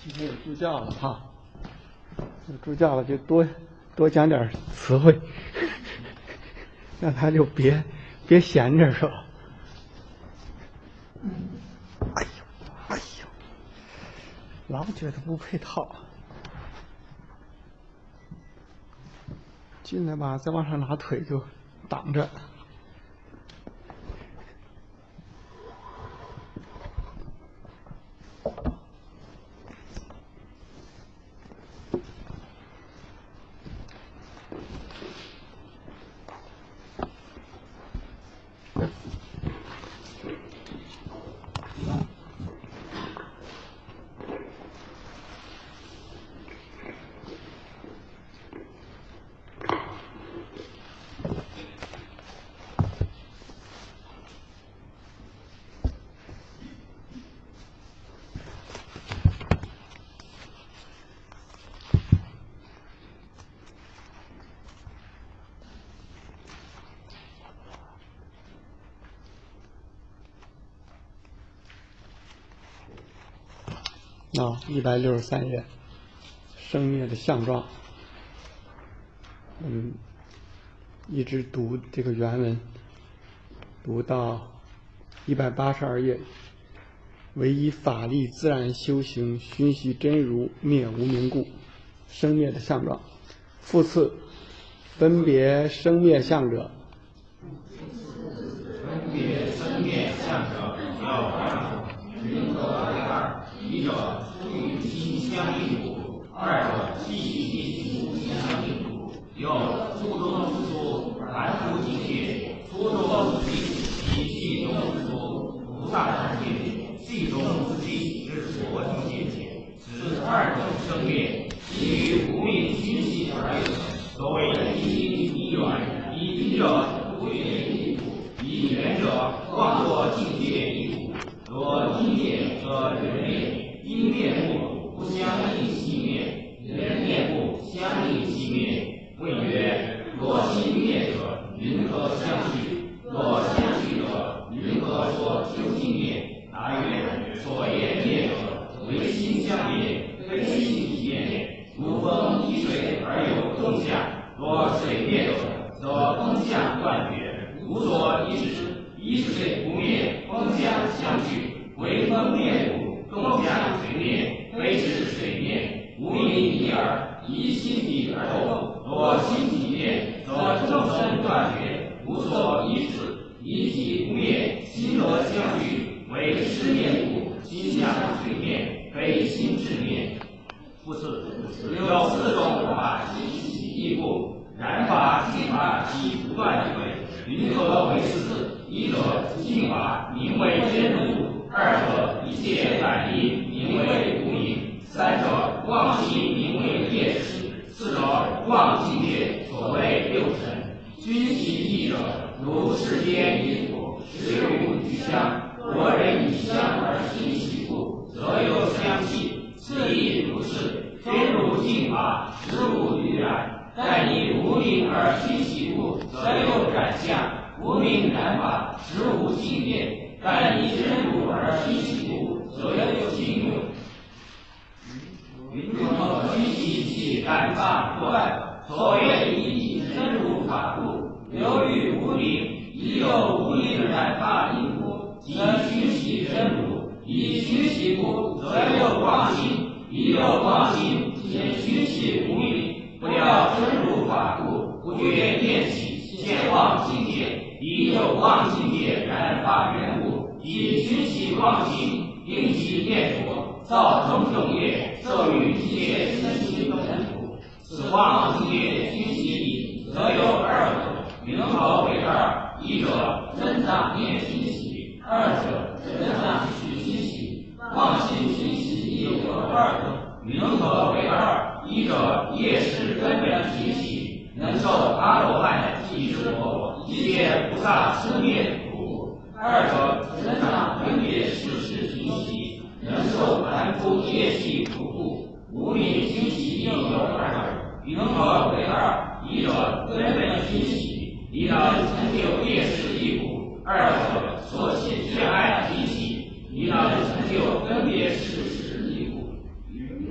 今天有助教了哈，有助教了就多讲点词汇，让他就别闲着是吧？哎呦，老觉得不配套，进来吧，再往上拿腿就挡着。163页，生灭的相状。一直读这个原文，读到182页。唯以法力自然修行，熏习真如，灭无明故。生灭的相状。复次，分别生灭相者， 要两种，云何为二？一者出于心相应故，二者系心不相应故。又初中之初，凡夫境界；初中之境，以气中之初，菩萨境界；气中之境，是佛境界。此二种生灭，基于无明熏习而有。所谓一因一缘，以因者不觉一故，以缘者妄作境界一故。若因灭则人灭，因灭故不相应其灭，人灭故相应其灭。问曰：若心灭者，云何相续？若相续者，云何说究竟灭？答曰：所言灭者，唯心相灭，非心即灭。如风依水而有风相，若水灭者，则风相断绝，无所依止。依水不灭，风相相续，为风灭故，风相水灭，非是水灭。无明一耳，以心体而动。若心体灭，则众生断绝，无所依止。以体不灭，心则相续，为识灭故，心相水灭，非心智灭。复次，有四种法习其异故，然法净法即不断绝。云何为四？一者净法，名为真如；二者一切反应，名为无明；三者妄心，名为业识；四者妄境界，所谓六尘。均其异者，如世间一土，实无余香。若人以香而熏习故，则有香气。此亦如是。真如净法，实无余染，但以无明而熏习故，则有染相。无明染法，实无境界，但以真如而熏习故，则有境用。云何熏习其染法不断？所谓以真如法故，流于无明，已有无明染法因故，即熏习真如。以熏习故，则有妄心，已有妄心，先熏习无明。不料真如法故，不觉念起，见妄境界。以有妄境界染法缘故，以熏习妄心，并其念佛，造种种业，受于一切身心本土。此妄境界熏习理，则有二种。云何为二？一者真藏念熏习，二者真藏取熏习。妄心熏习亦有二种。云何为二？一者业识根本熏习，能受阿罗汉即是佛，一切菩萨生灭苦；二者真藏分别事实熏习，能受凡夫业系苦故。无明熏习亦有二种。云何为二？一者根本熏习，以能成就业识一苦；二者所起眷爱熏习，以能成就分别事实一苦。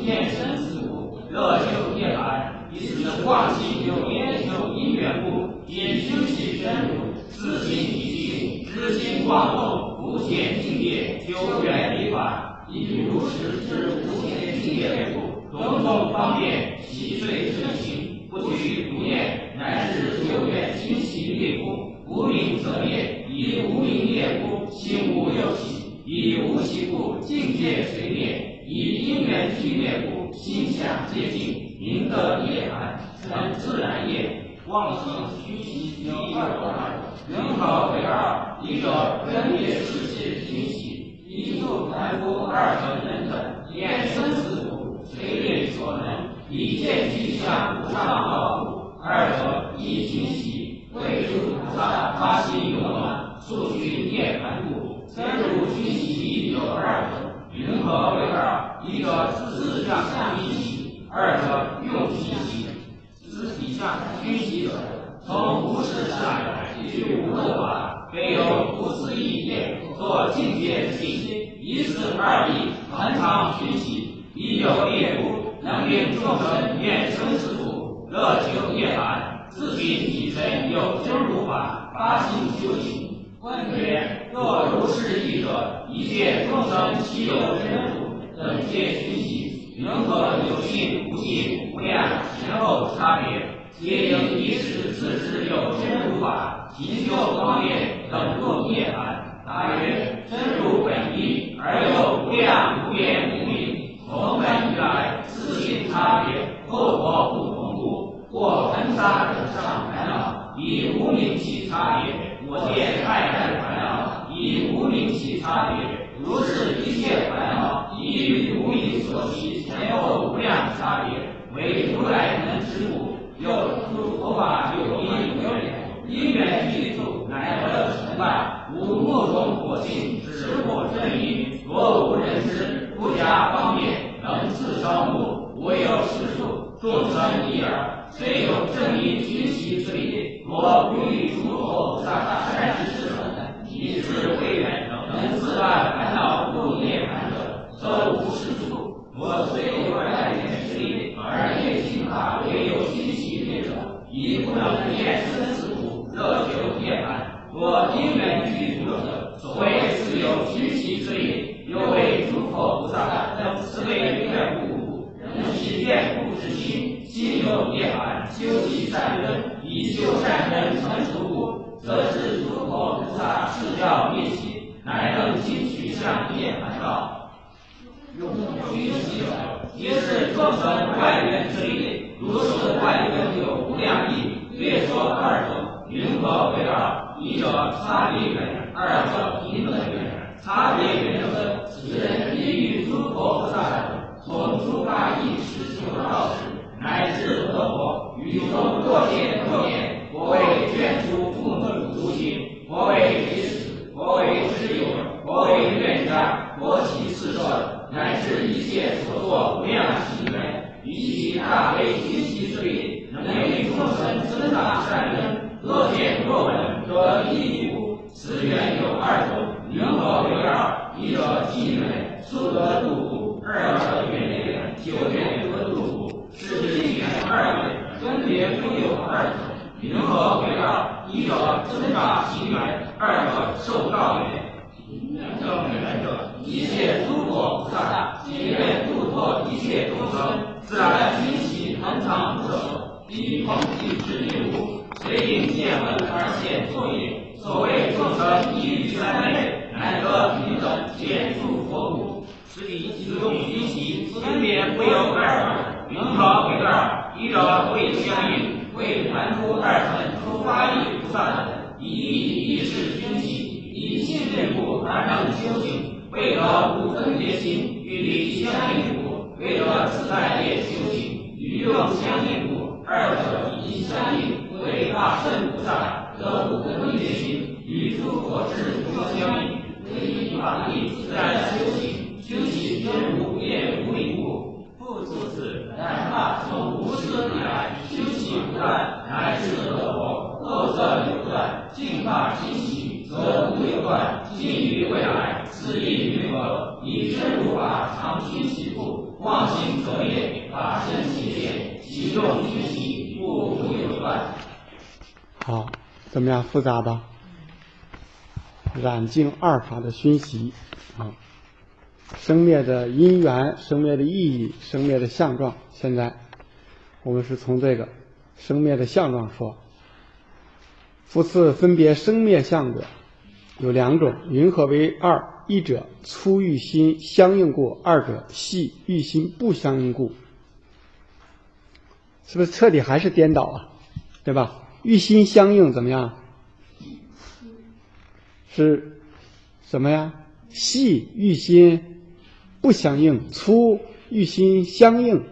见生死故，乐久夜寒，以此忘气有烟求因缘故，因休息深入，自心体静，知心妄动，不见境界，修远离法，以如实之无见境界故，种种方便，洗碎身形，不取不念，乃至久远心喜灭故，无明则灭，以无明灭故，心无有起，以无起故，境界随灭，以因缘俱灭故，心想界尽，明得涅槃，成自然业。妄行虚习有二，人好为二，一者分别世界虚习，一助凡夫二乘人等，厌生死苦，随力所能，一见具象无上道故。二者一心习，为诸菩萨发心有能，速取涅槃故。三入虚习有二种，云何为二？一者自相虚习，二者用虚习。自体相虚习者，从无始下来，具无漏法，非有不思议业，作境界之心，以此二力恒常虚习，以有业故，能令众生厌生死苦，乐求涅槃，自体体身有真如法，发心修行。问曰：若如是义者，一切众生悉有真如，等皆虚习，云何有信无信无量前后差别？皆应以此自知有真如法，勤修方便，等入涅槃。答曰：真如本一，而有无量无边无明，从本以来，自性差别，后果不同故，或恒沙者上烦恼，以无明起差别。我见爱爱烦恼，以无明起差别，如是一切烦恼，以于无明所起前后无量差别，为如来能知故。又诸佛法有因有缘，因缘具足，乃得成败。无目中火性，直火正因，若无人知，不加方便，能自招目。无有实数，众生一耳。虽有正因虚习之理，若不与诸佛菩萨善知识等，以智慧远，能自断烦恼入涅槃者，则无实数。我虽有外缘之力，而内心法唯有虚习灭者，亦不能厌生死苦，乐求涅槃。若因缘具足者，所谓自有虚习之力，又为诸佛菩萨等慈悲愿故，能起愿故之心，心有涅槃，修习善根，以修善根成熟故，则是诸佛菩萨示教灭起，乃能尽取向涅槃道。用虚习者，皆是众生外缘之力，如是外缘有无量义，略说二种，云何为二？一者差别缘，二者平等缘。差别缘分，此人亦与诸佛菩萨等，从诸法意识修道时，乃至得佛，于中若见若念，佛为眷属父母诸心，佛为彼此，佛为知友，佛为愿家，佛其四摄，乃至一切所作无量行缘，以其大为虚习之力，能令众生增长善根，若见若闻，得利益故。此缘有二种，云何为二？一者寂缘，速得度故；二者远缘，久远得度故。是寂缘二缘，分别诸有二种，云何为二？一者增长行缘，二者受道缘。正缘者，一切诸佛菩萨皆愿度脱一切众生，自然熏习恒常不舍，以空寂之力故，随应见闻而现作业。所谓众生一于三类，乃得平等见诸佛故。此理即用虚习，分别不有二种，云何为二？一者会相应，为凡夫二乘出发意菩萨等，以意识熏习，以信任故而能修行。为得无分别心，与理相应故；为得自在业修行，与用相应故。二者一相应，为大圣菩萨得无分别心，与诸佛智不相应。为以法力自然修行，修习真如业无明故。复诸此，但大从无始以来，修习不断，乃至得佛，后则有断，净化心习，则无有断，尽于未来。此意云何？以真如法常熏习故，妄行则其中虚习，不无有断。 好，怎么样？复杂吧？染净二法的熏习啊，生灭的因缘、生灭的意义、生灭的相状。现在我们是从这个生灭的相状说。复次，分别生灭相者有两种，云何为二？一者粗欲心相应故，二者细欲心不相应故。是不是彻底还是颠倒啊？对吧？欲心相应怎么样？是什么呀？细欲心不相应，粗欲心相应。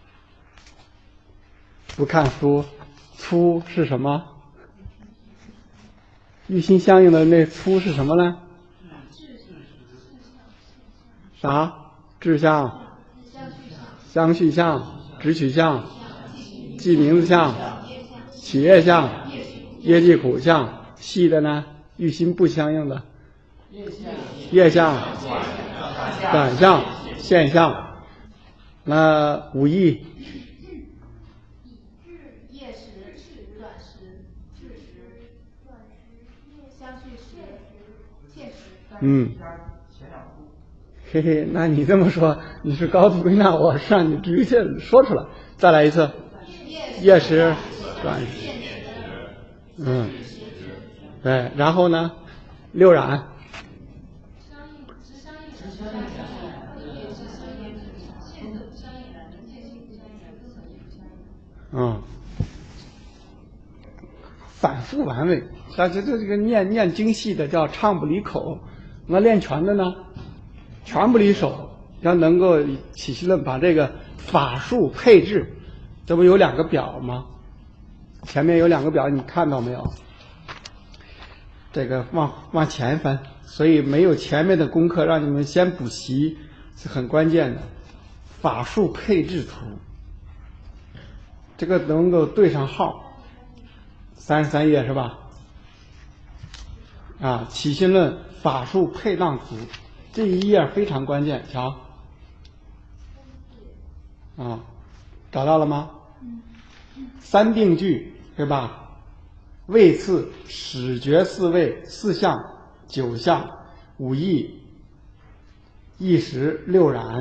不看书，粗是什么？欲心相应的那粗是什么呢？啥？志向、相续相、直取相、记名字相、企业相、业绩苦相。细的呢？欲心不相应的业相、短相、现象。那五义业时、短时、智时、相续时、切时。 嘿嘿，那你这么说，你是高度归纳，我是让你直接说出来。再来一次，业时、短时，对，然后呢，六染，反复玩味，但是这个念精细的叫唱不离口，那练拳的呢，拳不离手，要能够起心论把这个法术配置，这不有两个表吗？前面有两个表，你看到没有？这个往前翻，所以没有前面的功课，让你们先补习是很关键的。法术配置图，这个能够对上号，33页是吧？起心论法术配当图，这一页非常关键，瞧，找到了吗？三定句对吧？位次、始觉四位、四相、九相、五义、意识、六染。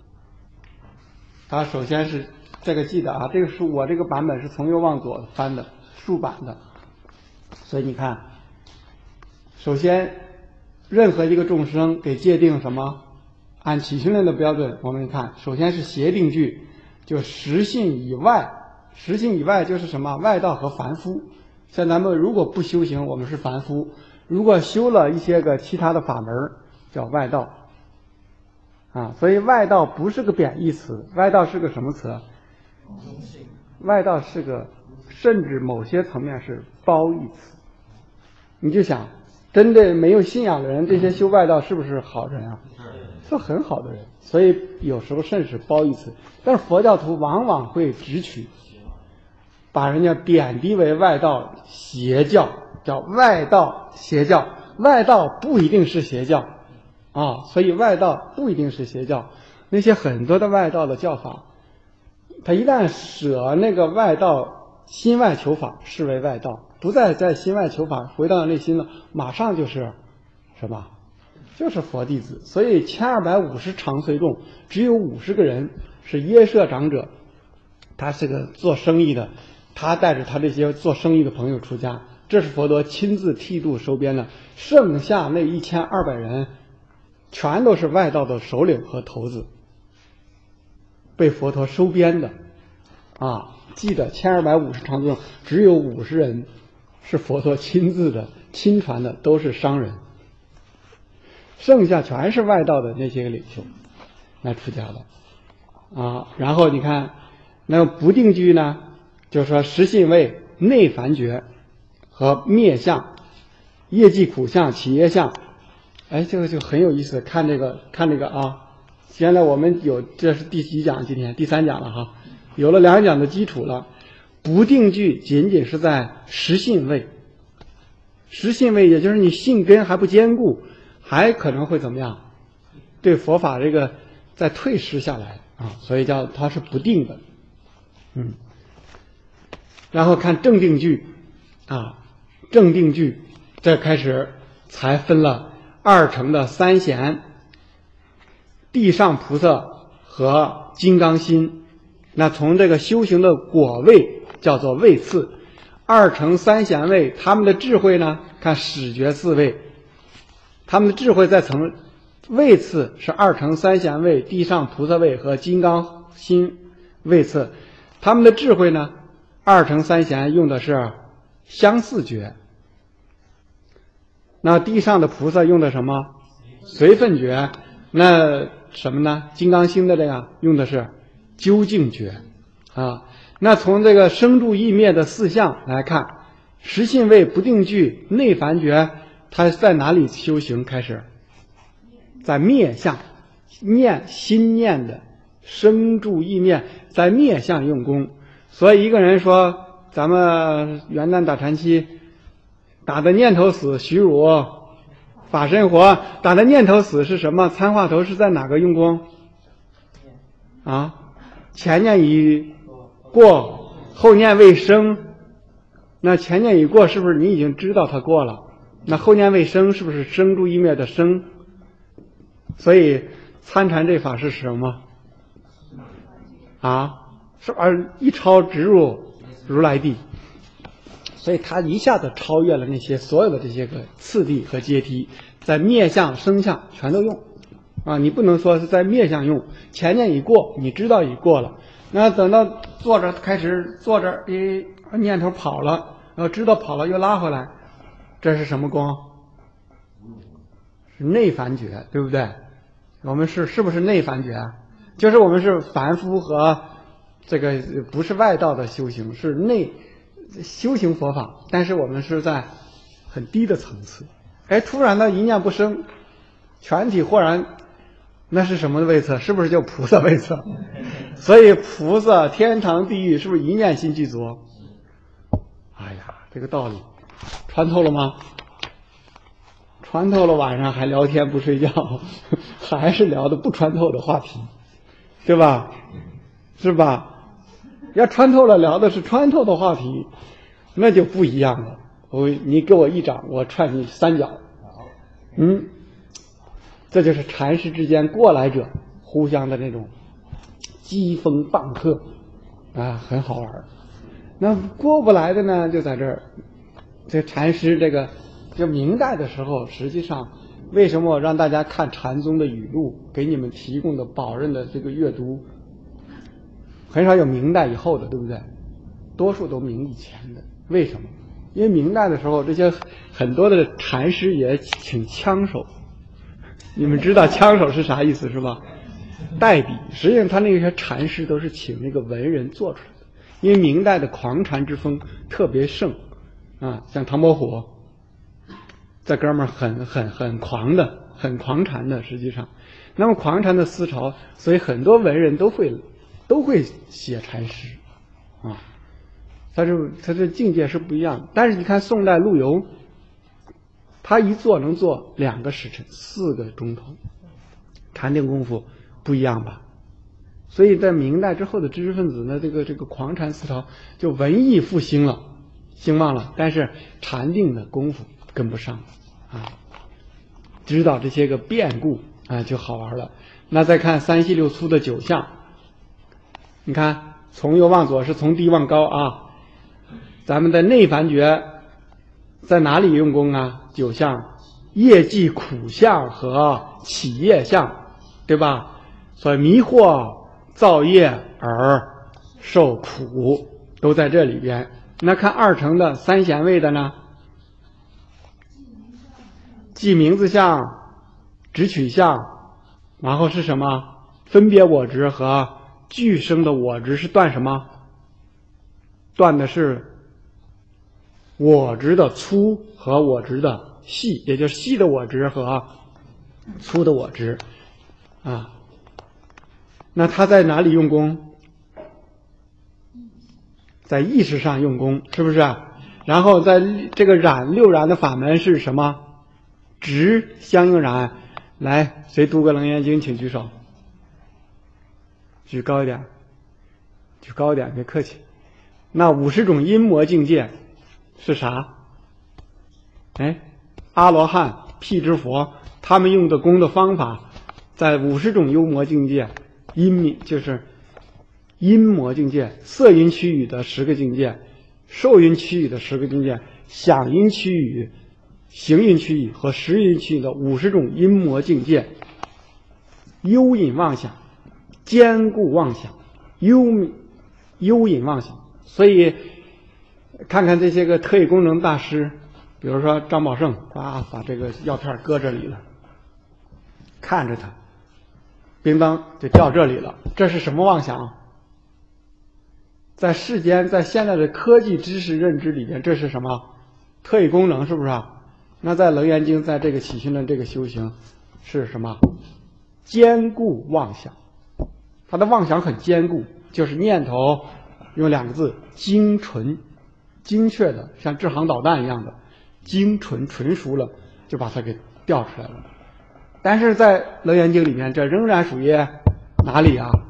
首先是这个记得啊，这个是我这个版本是从右往左翻的竖版的，所以你看，首先任何一个众生给界定什么？按起心论的标准，我们看，首先是协定句，就实性以外，实性以外就是什么？外道和凡夫。像咱们如果不修行，我们是凡夫；如果修了一些个其他的法门，叫外道。所以外道不是个贬义词，外道是个什么词？外道是个，甚至某些层面是褒义词。你就想，真的没有信仰的人，这些修外道是不是好人啊？是很好的人，所以有时候甚至是褒义词。但是佛教徒往往会直取，把人家贬低为外道邪教，叫外道邪教。外道不一定是邪教所以外道不一定是邪教。那些很多的外道的教法，他一旦舍那个外道心外求法，视为外道，不再在心外求法，回到内心了，马上就是什么？就是佛弟子。所以1250常随众，只有50个人是耶舍长者，他是个做生意的，他带着他这些做生意的朋友出家，这是佛陀亲自剃度收编的。剩下那1200人全都是外道的首领和头子，被佛陀收编的记得1250常随众只有50人是佛陀亲自的亲传的，都是商人，剩下全是外道的那些个领袖来出家的然后你看那不定句呢，就是说实信位、内凡觉和灭相、业绩苦相、企业相。这个就很有意思，看这个现在我们有，这是第几讲？今天第3讲了哈，有了2讲的基础了。不定句仅仅是在实信位，实信位也就是你信根还不坚固，还可能会怎么样？对佛法这个再退失下来所以叫它是不定的。 然后看正定句啊，正定句这开始才分了二乘的三贤、地上菩萨和金刚心。那从这个修行的果位叫做位次，二乘三贤位他们的智慧呢，看始觉四位，他们的智慧在层位次是二乘三贤位、地上菩萨位和金刚心位次，他们的智慧呢，二乘三贤用的是相似觉，那地上的菩萨用的什么？随分觉。那什么呢？金刚心的这个用的是究竟觉啊。那从这个生住意灭的四相来看，实信位不定句内凡觉，它在哪里修行？开始在灭相，心念的生住意灭，在灭相用功。所以一个人说咱们元旦打禅期打的念头死，虚如法身活，打的念头死是什么？参话头是在哪个用功啊？前念已过，后念未生。那前念已过是不是你已经知道它过了？那后念未生是不是生住意灭的生？所以参禅这法是什么啊？是一超直入如来地，所以他一下子超越了那些所有的这些个次第和阶梯，在灭相生相全都用啊！你不能说是在灭相用，前念已过，你知道已过了，那等到坐着开始坐着，念头跑了，然后知道跑了又拉回来，这是什么功？是内凡觉，对不对？我们是不是内凡觉啊？就是我们是凡夫和这个不是外道的修行，是内修行佛法，但是我们是在很低的层次。突然的一念不生，全体豁然，那是什么位次？是不是就菩萨位次？所以菩萨天堂地狱是不是一念心具足？哎呀，这个道理穿透了吗？穿透了，晚上还聊天不睡觉，还是聊的不穿透的话题，对吧？是吧？要穿透了，聊的是穿透的话题，那就不一样了。你给我一掌，我踹你三脚。这就是禅师之间过来者互相的那种激风棒喝啊，很好玩。那过不来的呢，就在这儿。这禅师这个就明代的时候，实际上为什么我让大家看禅宗的语录，给你们提供的宝刃的这个阅读，很少有明代以后的，对不对？多数都明以前的。为什么？因为明代的时候，这些很多的禅师也请枪手。你们知道枪手是啥意思是吧？代笔。实际上他那些禅师都是请那个文人做出来的。因为明代的狂禅之风特别盛啊，像唐伯虎这哥们儿很狂的，很狂禅的。实际上那么狂禅的思潮，所以很多文人都会写禅诗啊。他这境界是不一样的。但是你看宋代陆游，他一坐能坐2个时辰，4个钟头，禅定功夫不一样吧？所以在明代之后的知识分子呢，这个狂禅思潮就文艺复兴了，兴旺了，但是禅定的功夫跟不上啊。知道这些个变故啊，就好玩了。那再看3细6粗的9相，你看从右往左是从低往高啊。咱们的内凡觉在哪里用功啊？9相，业绩苦相和起业相，对吧？所以迷惑造业而受苦都在这里边。那看2乘的3贤位的呢？记名字相、直取相，然后是什么？分别我执和俱生的我执是断什么？断的是我执的粗和我执的细，也就是细的我执和粗的我执啊。那他在哪里用功？在意识上用功，是不是？然后在这个6染的法门是什么？直相应染。来，谁读过《楞严经》请举手。举高一点，举高一点，别客气。 那50种阴魔境界是啥？哎，阿罗汉、辟支佛他们用的功的方法，在50种幽魔境界，就是阴魔境界，色阴区域的10个境界，受阴区域的10个境界，想阴区域、行阴区域和识阴区域的50种阴魔境界，幽隐妄想、坚固妄想、幽隐妄想。所以看看这些个特异功能大师，比如说张宝胜把这个药片搁这里了，看着它叮当就掉这里了，这是什么妄想？在世间，在现在的科技知识认知里面，这是什么？特异功能，是不是啊？那在楞严经，在这个起心论这个修行是什么？坚固妄想。他的妄想很坚固，就是念头用2个字精纯，精确的像制航导弹一样的精纯，纯熟了就把它给调出来了。但是在楞严经里面，这仍然属于哪里啊？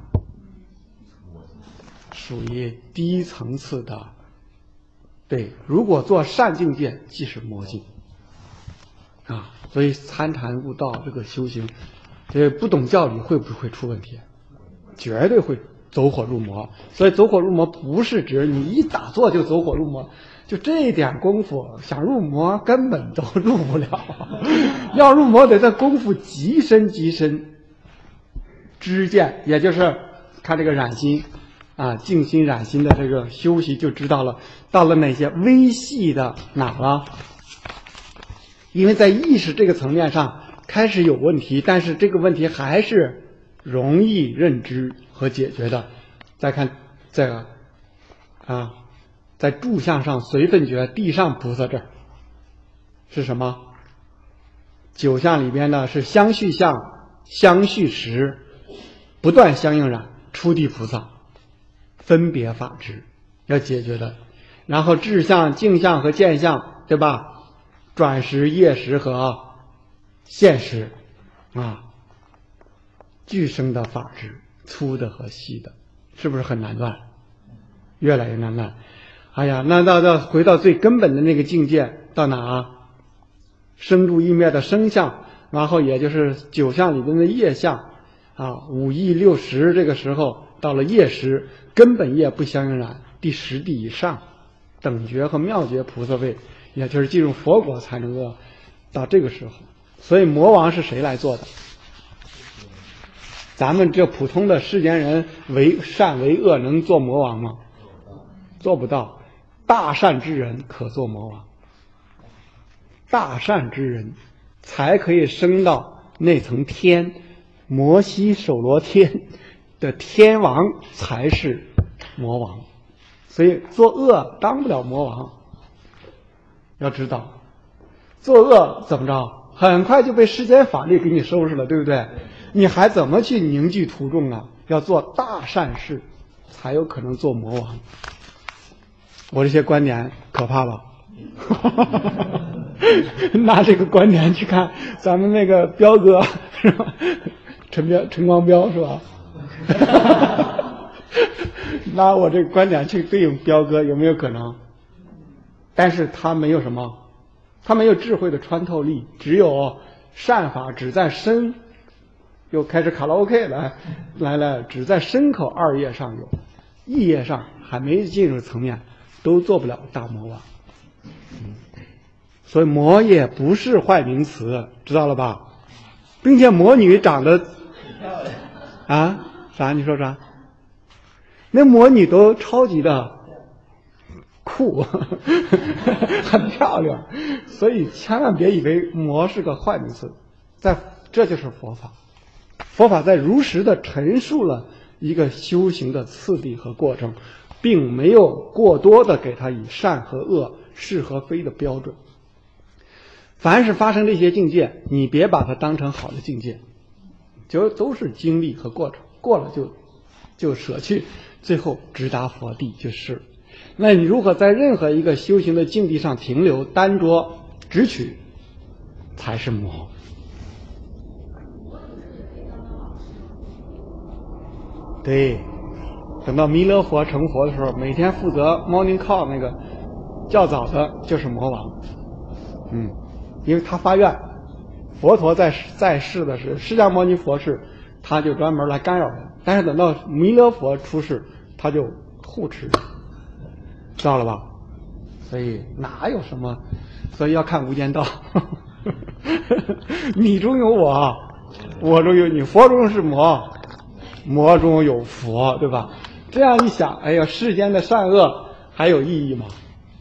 属于低层次的。对，如果做善境界即是魔境啊。所以参禅悟道这个修行，这不懂教理会不会出问题？绝对会走火入魔。所以走火入魔不是指你一打坐就走火入魔，就这点功夫想入魔根本都入不了。要入魔得在功夫极深极深，知见，也就是看这个染心啊，静心染心的这个修习就知道了，到了哪些微细的哪了？因为在意识这个层面上开始有问题，但是这个问题还是容易认知和解决的。再看这个啊，在住相上随分觉地上菩萨这儿是什么？9相里边呢是相续相、相续识、不断相应染、初地菩萨分别法执要解决的。然后智相、镜相和见相，对吧？转识、业识和现识啊，具生的法执，粗的和细的，是不是很难断？越来越难断。哎呀，那到回到最根本的那个境界，到哪啊？生住意灭的生相，然后也就是9相里边的业相啊，5意6识，这个时候到了业识，根本业不相应染，第10地以上，等觉和妙觉菩萨位，也就是进入佛果才能够到这个时候。所以魔王是谁来做的？咱们这普通的世间人为善为恶能做魔王吗？做不到。大善之人可做魔王，大善之人才可以升到那层天，摩西首罗天的天王才是魔王。所以做恶当不了魔王。要知道做恶怎么着，很快就被世间法律给你收拾了，对不对？你还怎么去凝聚徒众啊？要做大善事才有可能做魔王。我这些观点可怕吧？拿这个观点去看咱们那个彪哥是吧？陈光标是吧？拿我这个观点去对应彪哥有没有可能？但是他没有什么，他没有智慧的穿透力，只有善法只在身，又开始卡拉 OK 来，只在身口2业上有，意业上还没进入层面，都做不了大魔王。所以魔也不是坏名词，知道了吧？并且魔女长得啊啥？你说啥？那魔女都超级的酷，很漂亮，所以千万别以为魔是个坏名词，这就是佛法。佛法在如实的陈述了一个修行的次第和过程，并没有过多的给它以善和恶、是和非的标准。凡是发生这些境界，你别把它当成好的境界，就都是经历和过程，过了就舍去，最后直达佛地就是。那你如何在任何一个修行的境地上停留，单着直取，才是魔。对， 等到弥勒佛成佛的时候，每天负责 morning call 那个较早的就是魔王，因为他发愿，佛陀在世的是释迦牟尼佛是，他就专门来干扰他，但是等到弥勒佛出世，他就护持，知道了吧？所以哪有什么，所以要看无间道。你中有我，我中有你，佛中是魔，魔中有佛，对吧？这样一想，哎呀，世间的善恶还有意义吗？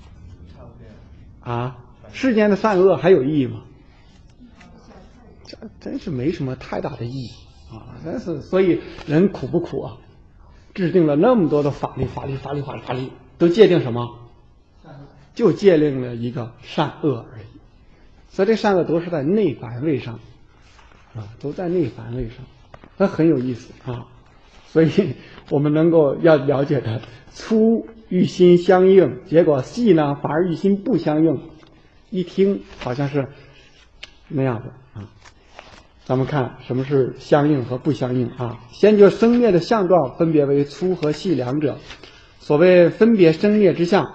啊，世间的善恶还有意义吗？这真是没什么太大的意义啊！真是，所以人苦不苦啊？制定了那么多的法律，都界定什么？就界定了一个善恶而已。所以这善恶都是在内凡位上，都在内凡位上，那很有意思啊。所以我们能够要了解的，粗与心相应，结果细呢反而与心不相应，一听好像是那样的啊。咱们看什么是相应和不相应啊？先就生灭的相状分别为粗和细两者。所谓分别生灭之相，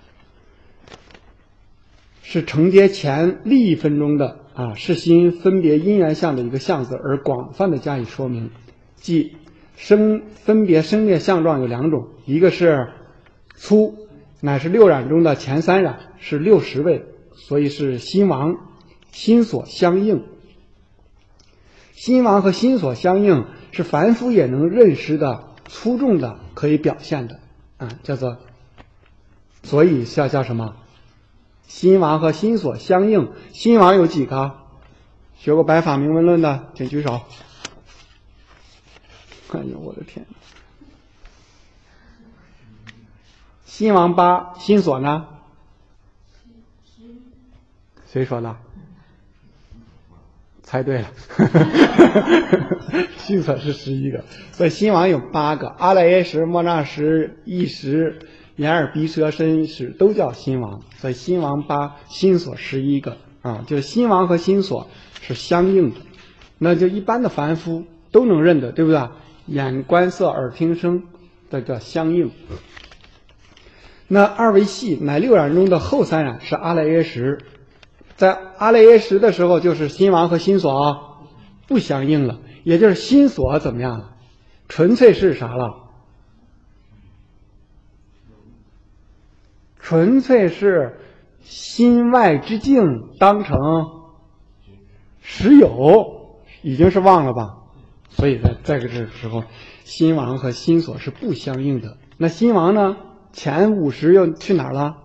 是承接前立一分中的是心分别因缘相的一个相字，而广泛的加以说明。即分别生灭相状有两种，一个是粗，乃是六染中的前三染，是60位，所以是心王心所相应。心王和心所相应是凡夫也能认识的粗重的可以表现的叫做，所以叫什么？心王和心所相应。心王有几个？学过白法明文论的请举手。哎呦我的天，心王8，心所呢？谁说的？猜对了。心所是11个，所以心王有8个，阿赖耶识、莫那识、意识、眼耳鼻舌身识都叫心王，所以心王8，心所11个就是心王和心所是相应的，那就一般的凡夫都能认得，对不对？眼观色耳听声，这叫相应。那二为细，乃六染中的后三染，是阿赖耶识。在阿赖耶识的时候，就是心王和心所不相应了，也就是心所怎么样了？纯粹是啥了？纯粹是心外之境当成实有，已经是忘了吧？所以在这个时候，心王和心所是不相应的。那心王呢？前50又去哪儿了？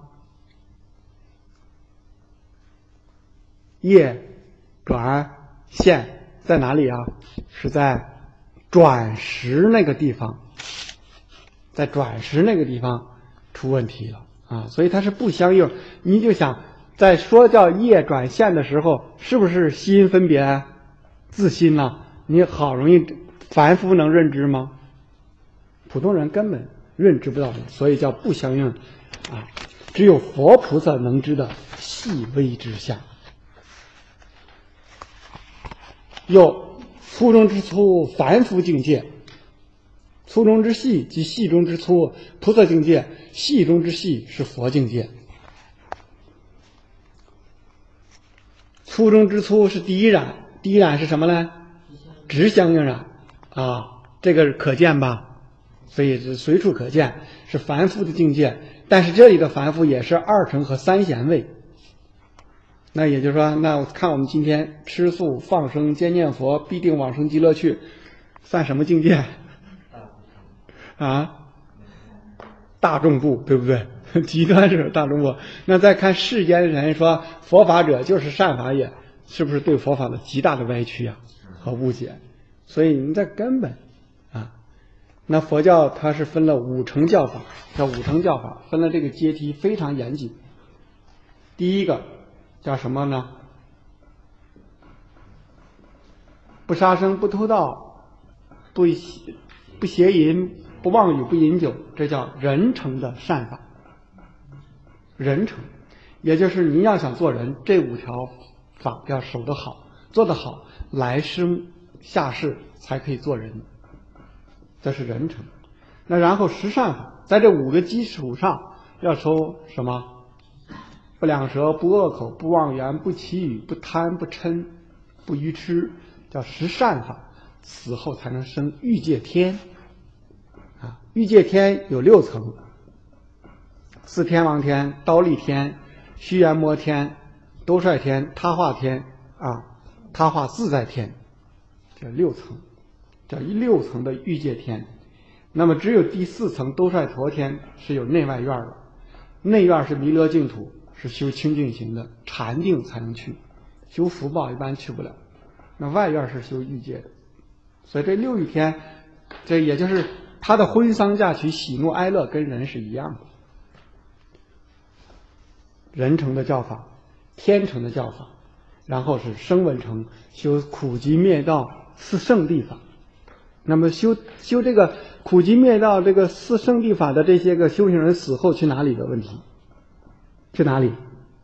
业转现在哪里啊？是在转识那个地方，在转识那个地方出问题了所以它是不相应。你就想在说叫业转现的时候，是不是心分别自心呢？你好容易凡夫能认知吗？普通人根本认知不到的，所以叫不相应只有佛菩萨能知的细微之相。又粗中之粗，凡夫境界；粗中之细即细中之粗，菩萨境界；细中之细是佛境界。粗中之粗是第一染，第一染是什么呢？直相应染这个可见吧？所以是随处可见，是凡夫的境界。但是这里的凡夫也是2乘和3贤位。那也就是说，那看我们今天吃素、放生、兼念佛，必定往生极乐去，算什么境界？大众部，对不对？极端是大众部。那再看世间的人说佛法者就是善法也，是不是对佛法的极大的歪曲和误解？所以你在根本那佛教它是分了5乘教法，叫5乘教法，分了这个阶梯非常严谨。第一个叫什么呢？不杀生、不偷盗、不邪淫、不妄语、不饮酒，这叫人乘的善法。人乘，也就是你要想做人，这5条法要守得好，做得好，来生下世才可以做人，这是人乘。 那然后十善法，在这5个基础上要收什么？不两舌，不恶口，不妄言，不绮语，不贪，不嗔，不愚痴，叫十善法。死后才能升欲界天。啊，欲界天有6层：四天王天、忉利天、须阎摩天、兜率天、他化天啊，他化自在天，这6层，叫6层的欲界天。那么只有第4层兜率陀天是有内外院的，内院是弥勒净土，是修清净行的，禅定才能去，修福报一般去不了。那外院是修欲界的，所以这6欲天，这也就是他的婚丧嫁娶、喜怒哀乐跟人是一样的。人成的教法，天成的教法，然后是声闻成，修苦集灭道4圣谛法。那么修这个苦集灭道这个4圣谛法的这些个修行人死后去哪里的问题？去哪里？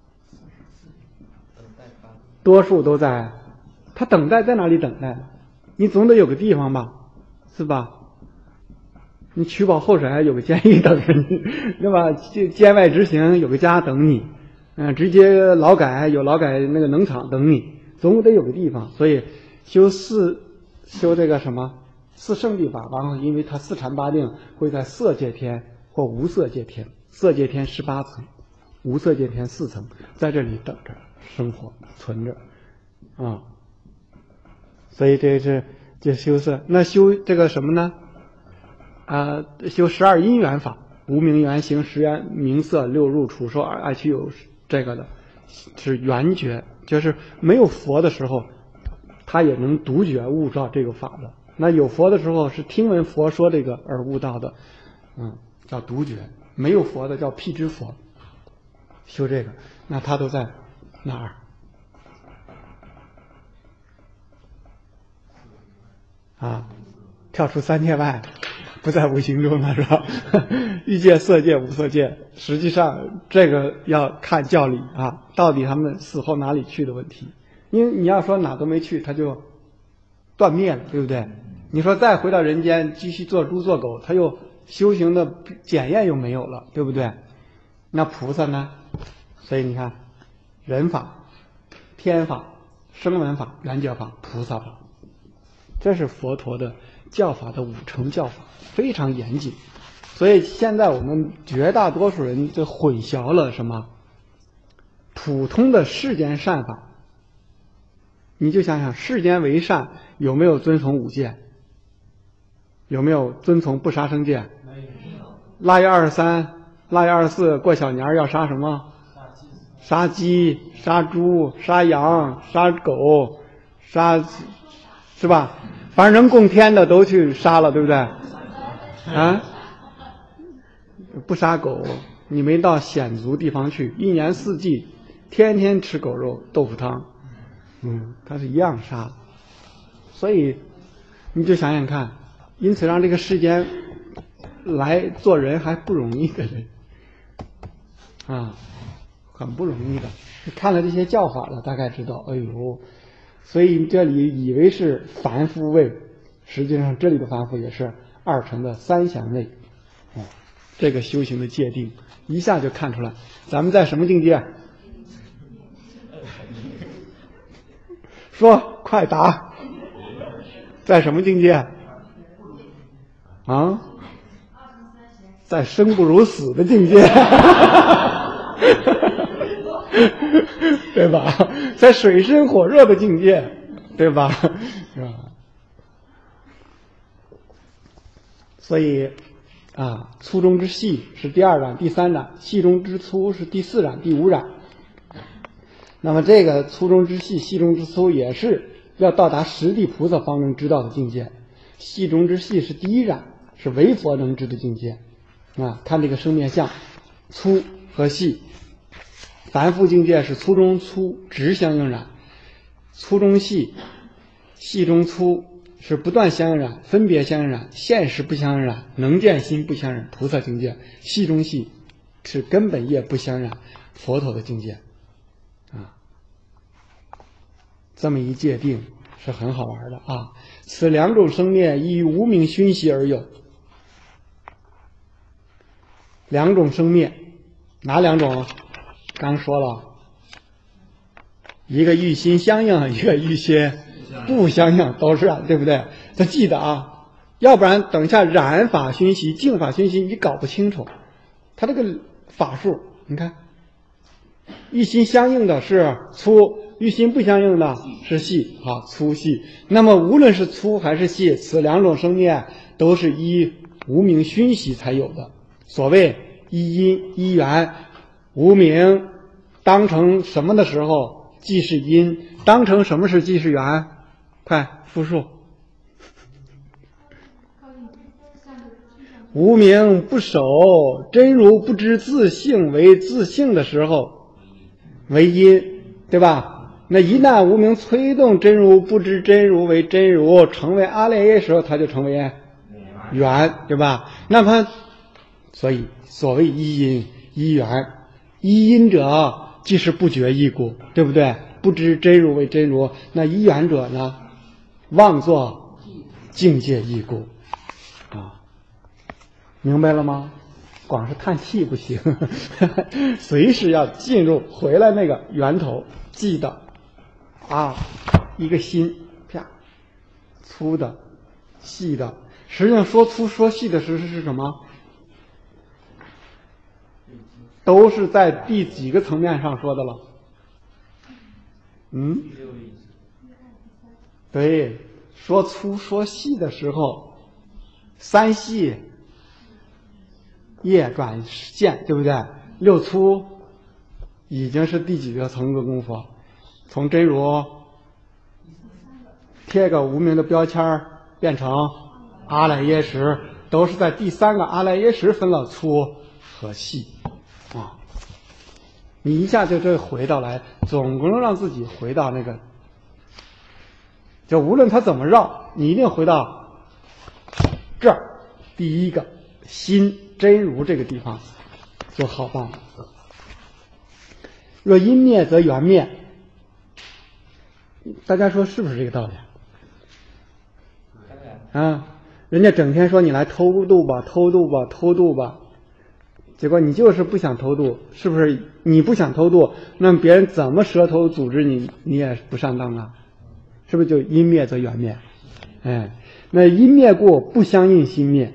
多数都在，他等待在哪里等待？你总得有个地方吧，是吧？你取保候审有个监狱等着你，对吧？监外执行有个家等你，直接劳改有劳改那个农场等你，总得有个地方。所以修这个什么4圣谛法，然后因为它4禅8定会在色界天或无色界天，色界天18层，无色界天4层，在这里等着生活存着啊。所以这是就修色。那修这个什么呢？修12因缘法，无名缘行识缘名色六入处受爱趣有，这个的是缘觉，就是没有佛的时候他也能独觉悟到这个法的。那有佛的时候是听闻佛说这个而悟到的，叫独觉。没有佛的叫辟支佛，修这个，那他都在哪儿？跳出3界外，不在无形中了，是吧？欲界、色界、无色界，实际上这个要看教理啊，到底他们死后哪里去的问题。因为你要说哪都没去，他就断灭了，对不对？你说再回到人间继续做猪做狗，他又修行的检验又没有了，对不对？那菩萨呢？所以你看，人法、天法、声闻法、缘觉法、菩萨法，这是佛陀的教法的5乘教法，非常严谨。所以现在我们绝大多数人就混淆了什么普通的世间善法。你就想想世间为善有没有遵从5戒？有没有遵从不杀生戒？没有。腊月23、腊月24过小年要杀什么？杀鸡、杀猪、杀羊、杀狗、杀，是吧？反正能供天的都去杀了，对不对？不杀狗，你没到险足地方去，1年4季天天吃狗肉豆腐汤，它是一样杀。所以你就想想看，因此让这个世间来做人还不容易的人很不容易的。看了这些教法了，大概知道，哎呦，所以这里以为是凡夫位，实际上这里的凡夫也是2乘的3贤位。这个修行的界定一下就看出来，咱们在什么境界？说，快答！在什么境界？在生不如死的境界，对吧？在水深火热的境界，对吧？是吧？所以粗中之细是第2染、第3染，细中之粗是第4染、第5染。那么这个粗中之细、细中之粗也是要到达实地菩萨方能知道的境界。细中之细是第1染，是唯佛能知的境界。看这个生灭相，粗和细。凡夫境界是粗中粗，直相应染；粗中细，细中粗。是不断相应染，分别相应染，现实不相应染，能见心不相染，菩萨境界。细中细是根本业不相染，佛陀的境界这么一界定是很好玩的此2种生灭依于无明熏习而有。 两种生灭，哪两种？刚说了，一个欲心相应，一个欲心不相应，都是对不对？咱记得啊，要不然等一下染法熏习、净法熏习你搞不清楚，它这个法数，你看，欲心相应的是粗，欲心不相应的是细，好，粗细。那么无论是粗还是细，此两种生灭都是依无明熏习才有的。所谓依因依缘，无明当成什么的时候即是因，当成什么是即是缘？快复述。无明不守真如不知自性为自性的时候为因，对吧？那一旦无明催动真如不知真如为真如，成为阿赖耶时候，它就成为缘，对吧？那么所以所谓依因依缘，依因者即是不觉义故，对不对？不知真如为真如，那依缘者呢，妄作境界义故啊，明白了吗？光是叹气不行，随时要进入回来那个源头，记得啊，一个心，啪，粗的、细的。实际上说粗说细的是什么？都是在第几个层面上说的了？对，说粗说细的时候，三细业转现，对不对？六粗已经是第几个层次功夫？从真如贴个无名的标签变成阿赖耶识，都是在第三个阿赖耶识分了粗和细啊。你一下就这回到来，总不能让自己回到那个，就无论他怎么绕，你一定回到这儿，第一个心真如这个地方就好办了。若因灭则缘灭，大家说是不是这个道理啊？人家整天说你来偷渡吧，偷渡吧，偷渡吧，结果你就是不想偷渡，是不是？你不想偷渡，那么别人怎么舌头组织你，你也不上当啊？是不是就因灭则缘灭？哎，那因灭故不相应心灭，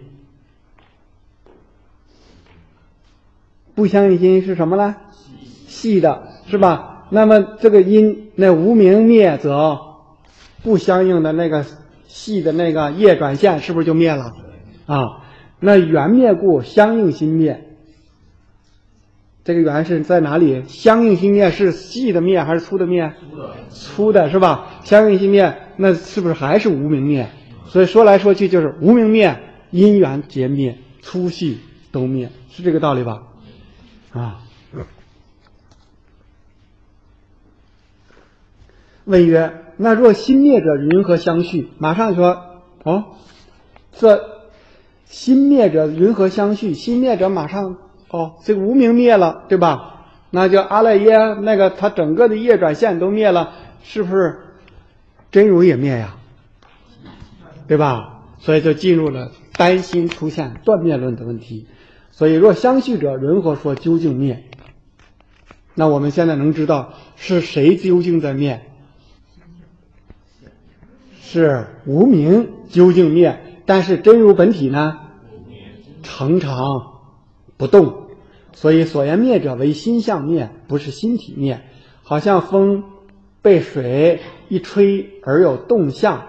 不相应心是什么呢？细的是吧？那么这个因，那无明灭则不相应的那个细的那个业转现是不是就灭了啊？那缘灭故相应心灭，这个缘是在哪里？相应心灭是细的灭还是粗的灭？粗的是吧？相应心灭，那是不是还是无明灭？所以说来说去就是无明灭，因缘皆灭，粗细都灭，是这个道理吧？啊。问曰：那若心灭者云何相续？马上说哦，这心灭者云何相续？心灭者马上哦，这个无明灭了，对吧？那就阿赖耶那个他整个的业转现都灭了，是不是真如也灭呀？对吧？所以就进入了担心出现断灭论的问题。所以若相续者云何说究竟灭？那我们现在能知道是谁究竟在灭？是无明究竟灭，但是真如本体呢，常常不动，所以所言灭者为心相灭，不是心体灭。好像风被水一吹而有动向，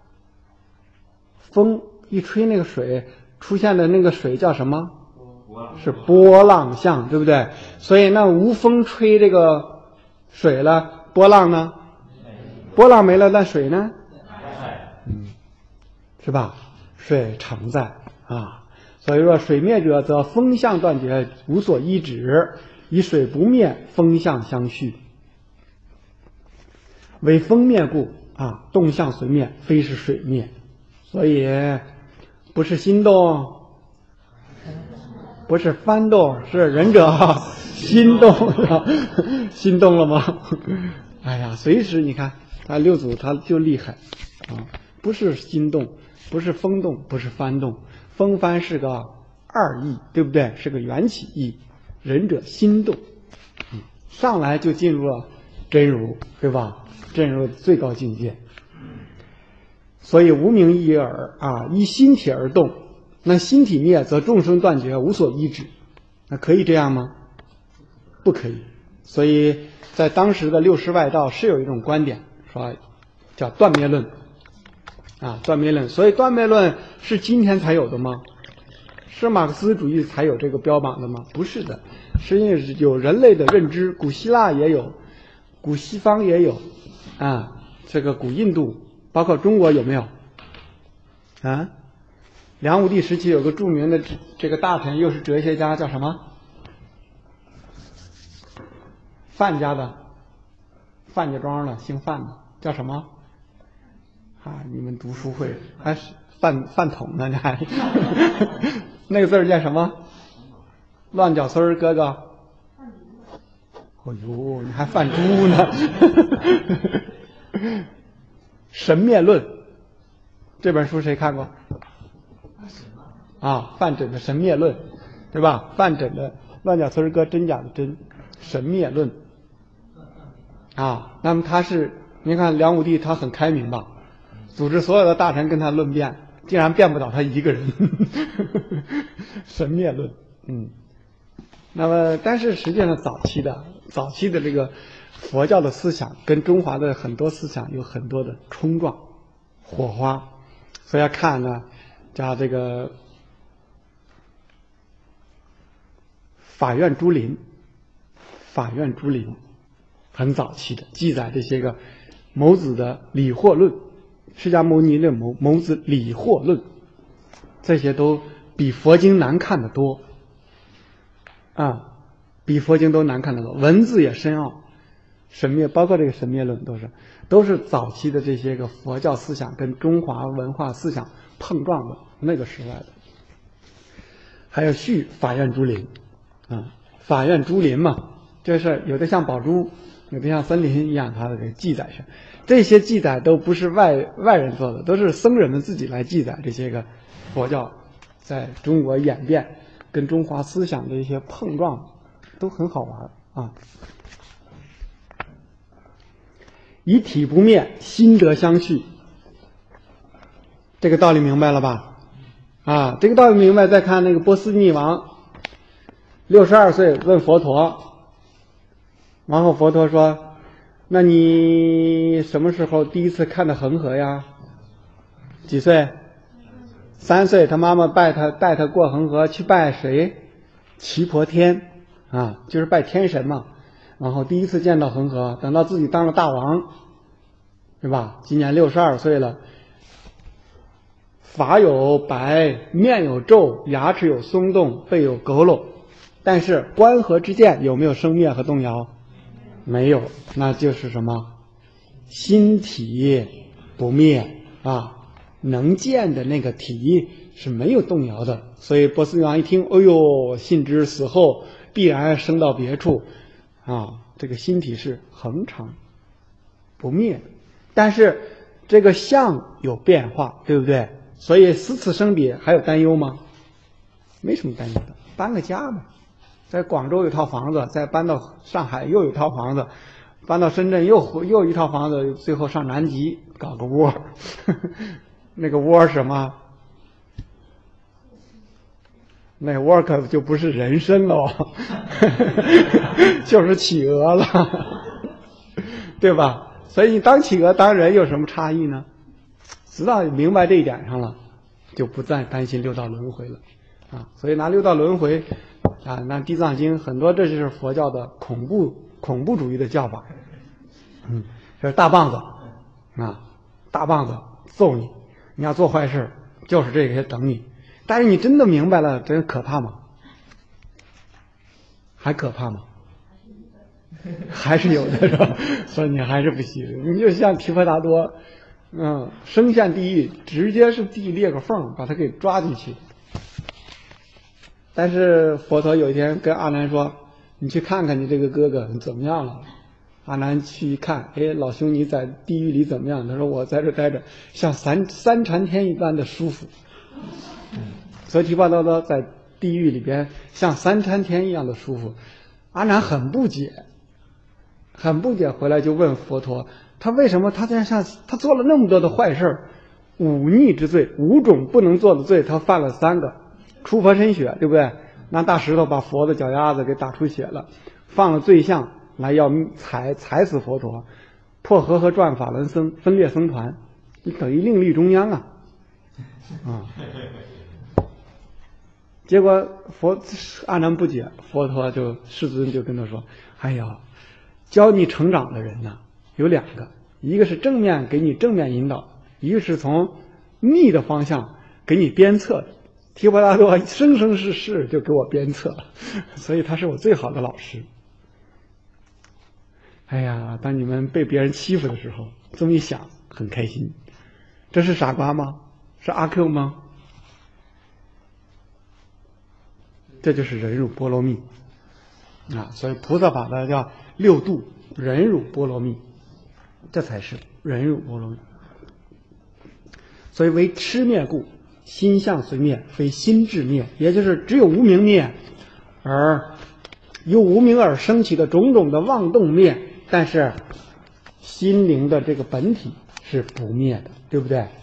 风一吹那个水出现的那个水叫什么？是波浪相，对不对？所以那无风吹这个水了，波浪呢？波浪没了，那水呢？是吧？水常在啊。所以说水灭者则风相断绝，无所依止，以水不灭，风相相续，为风灭故啊，动向随灭，非是水灭。所以不是心动，不是翻动，是仁者心动，心动了吗？哎呀，随时你看他六祖他就厉害啊，不是心动，不是风动，不是翻动，风翻是个二意，对不对？是个缘起意，仁者心动，上来就进入了真如，对吧？真如最高境界。所以无明依耳啊，依心体而动。那心体灭，则众生断绝，无所依止。那可以这样吗？不可以。所以在当时的六师外道是有一种观点，说叫断灭论啊，断灭论。所以断灭论是今天才有的吗？是马克思主义才有这个标榜的吗？不是的，是因为有人类的认知，古希腊也有，古西方也有啊，这个古印度，包括中国有没有啊？梁武帝时期有个著名的这个大臣，又是哲学家，叫什么？范家的，范家庄的，姓范的，叫什么？啊，你们读书会还是饭桶呢？你还那个字儿叫什么？乱脚孙儿哥哥。哦呦，你还犯猪呢？神灭论这本书谁看过？啊，范缜的神灭论，对吧？范缜的乱脚孙儿哥，真假的真，神灭论。啊，那么他是，你看梁武帝他很开明吧，组织所有的大臣跟他论辩，竟然辩不倒他一个人，神灭论。那么但是实际上早期的这个佛教的思想跟中华的很多思想有很多的冲撞火花，所以要看呢，叫这个法院珠林很早期的记载这些个眸子的理惑论，释迦牟尼的眸子理惑论，这些都比佛经难看得多啊，比佛经都难看得多，文字也深奥，神灭包括这个神灭论都是早期的这些个佛教思想跟中华文化思想碰撞的那个时代的。还有续法院珠林啊，法院珠林嘛，就是有的像宝珠，有的像森林一样，它的这个记载上，这些记载都不是外人做的，都是僧人们自己来记载这些个佛教在中国演变跟中华思想的一些碰撞，都很好玩啊。以体不灭，心得相续，这个道理明白了吧？啊，这个道理明白，再看那个波斯匿王，62岁问佛陀，然后佛陀说：“那你什么时候第一次看到恒河呀？”几岁？3岁，他妈妈带他过恒河，去拜谁？奇婆天啊，就是拜天神嘛。然后第一次见到恒河，等到自己当了大王，对吧？今年62岁了，发有白，面有皱，牙齿有松动，背有佝偻，但是关河之见有没有生灭和动摇？没有，那就是什么？心体不灭啊，能见的那个体是没有动摇的。所以波斯匿王一听，哎呦，信之死后必然升到别处啊，这个心体是恒常不灭的，但是这个相有变化，对不对？所以死此生彼还有担忧吗？没什么担忧的，搬个家嘛，在广州有套房子，再搬到上海又有套房子，搬到深圳又一套房子，最后上南极搞个窝那个窝是什么？那个窝可就不是人参喽就是企鹅了对吧？所以你当企鹅当人有什么差异呢？直到明白这一点上了，就不再担心六道轮回了啊！所以拿六道轮回啊，那地藏经很多，这就是佛教的恐怖主义的教法。这是大棒子啊，大棒子揍你，你要做坏事就是这些等你。但是你真的明白了，真可怕吗？还可怕吗？还是有的是吧？所以你还是不行，你就像提婆达多。生陷地狱，直接是地裂个缝，把他给抓进去。但是佛陀有一天跟阿难说：“你去看看你这个哥哥怎么样了？”阿难去一看，哎，老兄你在地狱里怎么样？他说：“我在这待着，像三禅天一般的舒服。”所以提婆达多在地狱里边像三餐天一样的舒服。阿难很不解，回来就问佛陀，他为什么他做了那么多的坏事，五逆之罪，5种不能做的罪，他犯了3个，出佛身血，对不对？拿大石头把佛的脚丫子给打出血了，放了罪相来要踩死佛陀，破和合转法轮僧，分裂僧团，你等于另立中央啊！结果阿难不解，佛陀世尊就跟他说：“哎呀，教你成长的人呢，有2个，一个是正面给你正面引导，一个是从逆的方向给你鞭策。提婆达多生生世世就给我鞭策，所以他是我最好的老师。哎呀，当你们被别人欺负的时候，这么一想，很开心。这是傻瓜吗？是阿 Q 吗？这就是忍辱波罗蜜啊！所以菩萨法的叫6度忍辱波罗蜜，这才是忍辱波罗蜜。所以为痴灭故，心相随灭，非心智灭，也就是只有无明灭，而由无明而升起的种种的妄动灭，但是心灵的这个本体是不灭的，对不对？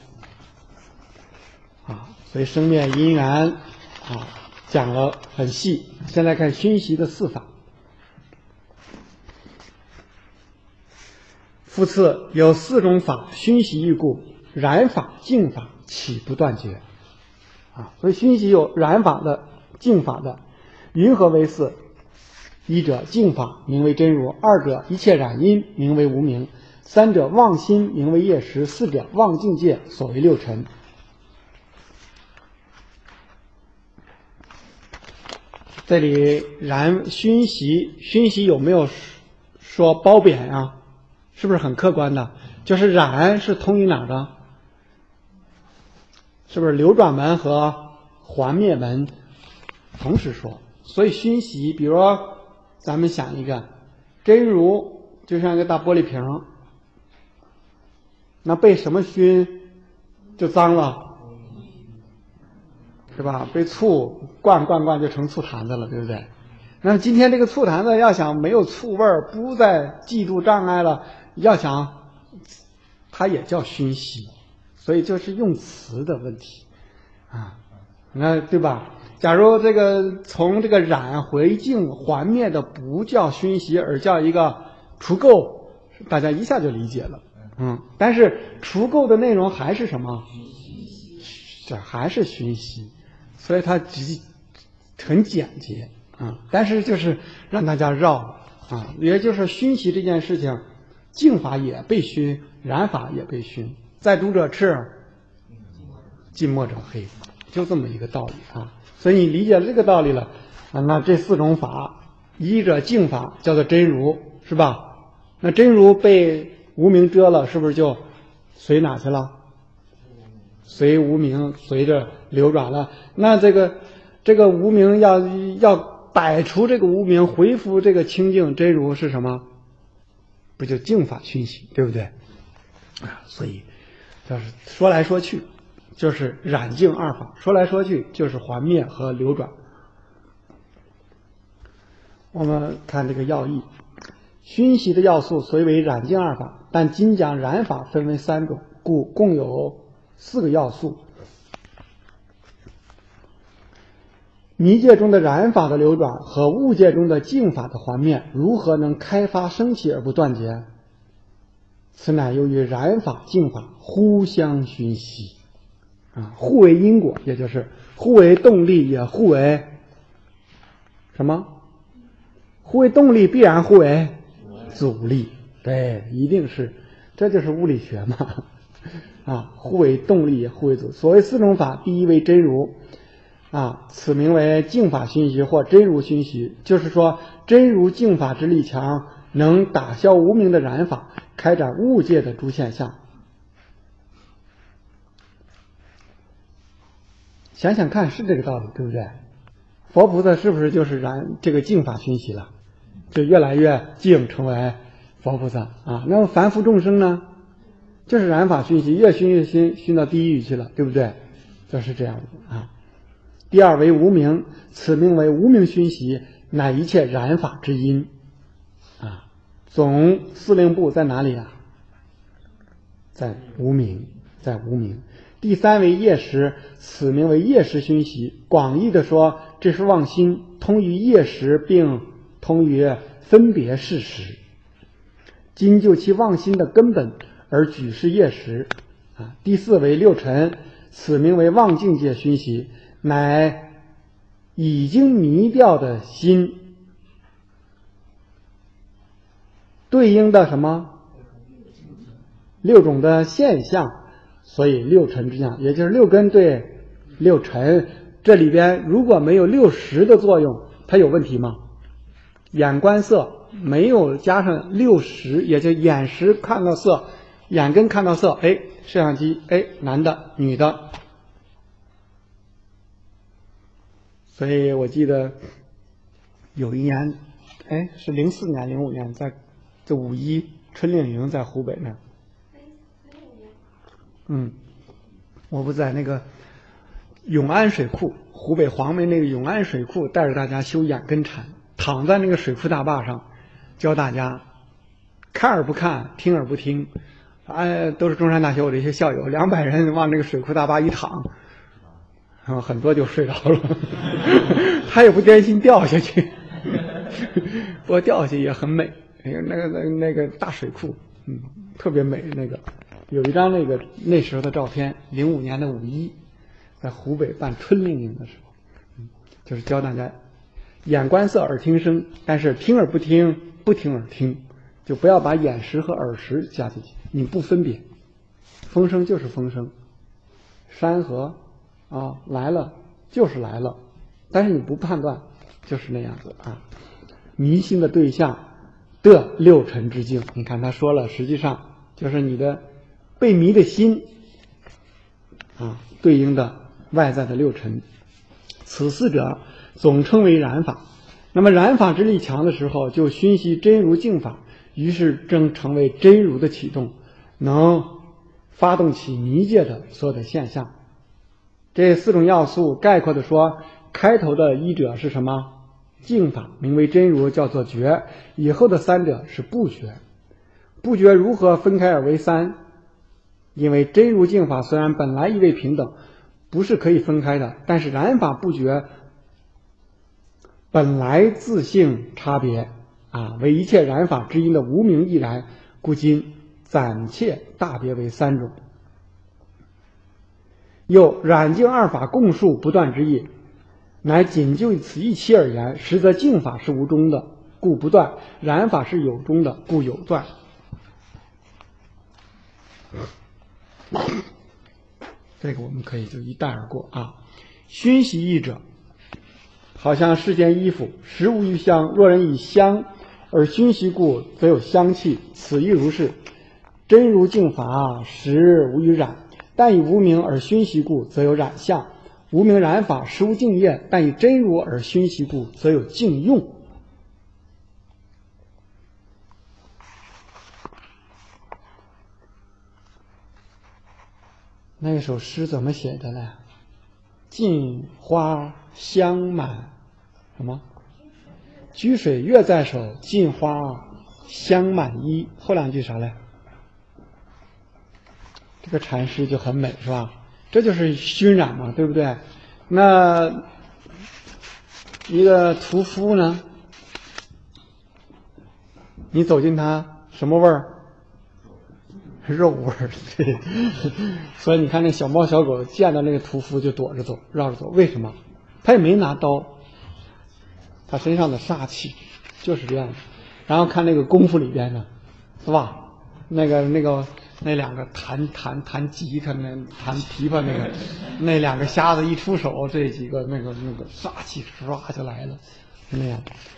所以生灭因缘讲了很细。现在看熏习的4法。复次有4种法熏习欲故，染法、净法岂不断绝？所以熏习有染法的、净法的。云何为4？一者净法，名为真如；二者一切染因，名为无明；三者妄心，名为业识；四者妄境界，所谓6尘。这里熏习有没有说褒贬啊？是不是很客观的？就是染是通于哪儿的？是不是流转门和还灭门同时说？所以熏习，比如说咱们想一个真如就像一个大玻璃瓶，那被什么熏就脏了，是吧？被醋灌就成醋坛子了，对不对？那今天这个醋坛子要想没有醋味儿，不再嫉妒障碍了，要想它也叫熏习，所以就是用词的问题那对吧？假如这个从这个染回净还灭的不叫熏习，而叫一个除垢，大家一下就理解了。但是除垢的内容还是什么？这还是熏习，所以它很简洁但是就是让大家绕也就是熏习这件事情，净法也被熏，染法也被熏。在读者赤，近墨者黑，就这么一个道理所以你理解了这个道理了那这4种法，一者净法叫做真如，是吧？那真如被无明遮了，是不是就随哪去了？随无明随着流转了。那这个无明要摆除这个无明，恢复这个清净真如是什么？不就净法熏习，对不对？所以就是说来说去就是染净2法，说来说去就是还灭和流转。我们看这个要义，熏习的要素虽为染净2法，但今将染法分为3种，故共有4个要素。迷界中的染法的流转和物界中的净法的还灭，如何能开发升起而不断绝？此乃由于染法净法互相熏习互为因果，也就是互为动力，也互为什么？互为动力必然互为阻力，对，一定是，这就是物理学嘛互为动力也互为阻力。所谓4种法，第一为真如此名为净法熏习或真如熏习，就是说真如净法之力强，能打消无明的染法，开展物界的诸现象。想想看，是这个道理，对不对？佛菩萨是不是就是这个净法熏习了，就越来越净，成为佛菩萨那么凡夫众生呢，就是染法熏习，越熏越熏到地狱去了，对不对？就是这样的第二为无明，此名为无明熏习，乃一切染法之因。啊，总司令部在哪里啊？在无明，在无明。第三为业识，此名为业识熏习。广义的说，这是妄心，通于业识，并通于分别事实。今就其妄心的根本而举是业识。啊，第四为六尘，此名为妄境界熏习，乃已经迷掉的心对应的什么六种的现象，所以六尘之相，也就是六根对六尘。这里边如果没有六识的作用，它有问题吗？眼观色没有加上六识，也就眼识看到色，眼根看到色，哎，摄像机，哎，男的女的。所以我记得有一年，哎，是04年05年，在这五一春令营在湖北那儿。我不在那个永安水库，湖北黄梅那个永安水库，带着大家修眼根禅，躺在那个水库大坝上，教大家看而不看，听而不听。哎，都是中山大学我这些校友，200人往那个水库大坝一躺，然后很多就睡着了，他也不担心掉下去，不过掉下去也很美，那个大水库，特别美。那个有一张那时候的照片，05年的五一，在湖北办春令营的时候，就是教大家眼观色，耳听声，但是听而不听，不听而听，就不要把眼识和耳识加进去，你不分别，风声就是风声，山河啊来了就是来了，但是你不判断，就是那样子啊。迷心的对象的六尘之境，你看他说了，实际上就是你的被迷的心啊，对应的外在的六尘。此四者总称为染法。那么染法之力强的时候，就熏习真如净法，于是正成为真如的启动，能发动起迷界的所有的现象。这4种要素概括的说，开头的一者是什么？净法，名为真如，叫做觉。以后的3者是不觉。不觉如何分开而为3？因为真如净法虽然本来一味平等，不是可以分开的，但是染法不觉本来自性差别啊，为一切染法之因的无明亦然，故今暂且大别为3种。又染净2法共数不断之意，乃仅就此一期而言，实则净法是无终的，故不断；染法是有终的，故有断。这个我们可以就一带而过啊。熏习义者，好像世间衣服，实无余香，若人以香而熏习故，则有香气，此亦如是。真如净法实无余染，但以无明而熏习故，则有染相。无明染法实无净业，但以真如而熏习故，则有净用。那首诗怎么写的呢？尽花香满什么？居水月在手，尽花香满衣。后2句啥嘞？这个禅诗就很美，是吧？这就是熏染嘛，对不对？那一个屠夫呢，你走近他，什么味儿？肉味儿，对。所以你看那小猫小狗见到那个屠夫就躲着走，绕着走，为什么？他也没拿刀，他身上的煞气就是这样的。然后看那个功夫里边呢，是吧？那2个弹吉他弹琵琶那2个瞎子一出手，这几个那个煞气唰就来了，是那样。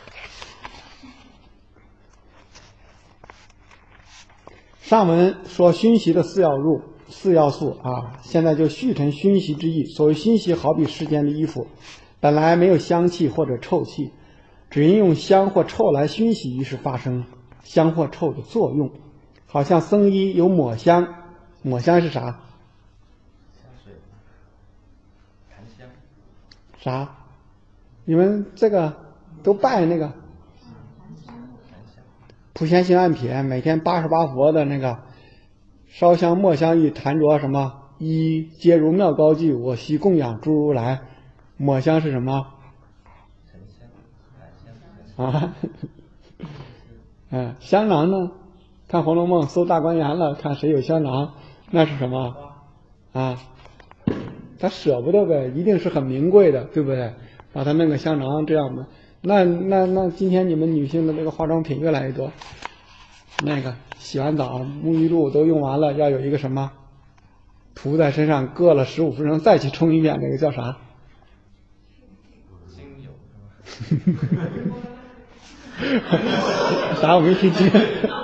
上文说熏习的4要素啊，现在就续成熏习之意。所谓熏习，好比世间的衣服，本来没有香气或者臭气，只因用香或臭来熏习，于是发生香或臭的作用。好像僧衣有抹香，抹香是啥？ 啥？你们这个都拜那个普贤行安撇，每天88佛的那个烧香末香欲弹着什么？一皆如妙高具，我悉供养诸如来。抹香是什么？啊，香囊呢？看《红楼梦》搜大观园了，看谁有香囊，那是什么？啊，他舍不得呗，一定是很名贵的，对不对？把它弄个香囊这样的。那今天你们女性的这个化妆品越来越多，那个洗完澡沐浴露都用完了，要有一个什么涂在身上，搁了15分钟再去冲一遍，那个叫啥？ 精油。 啥我没听清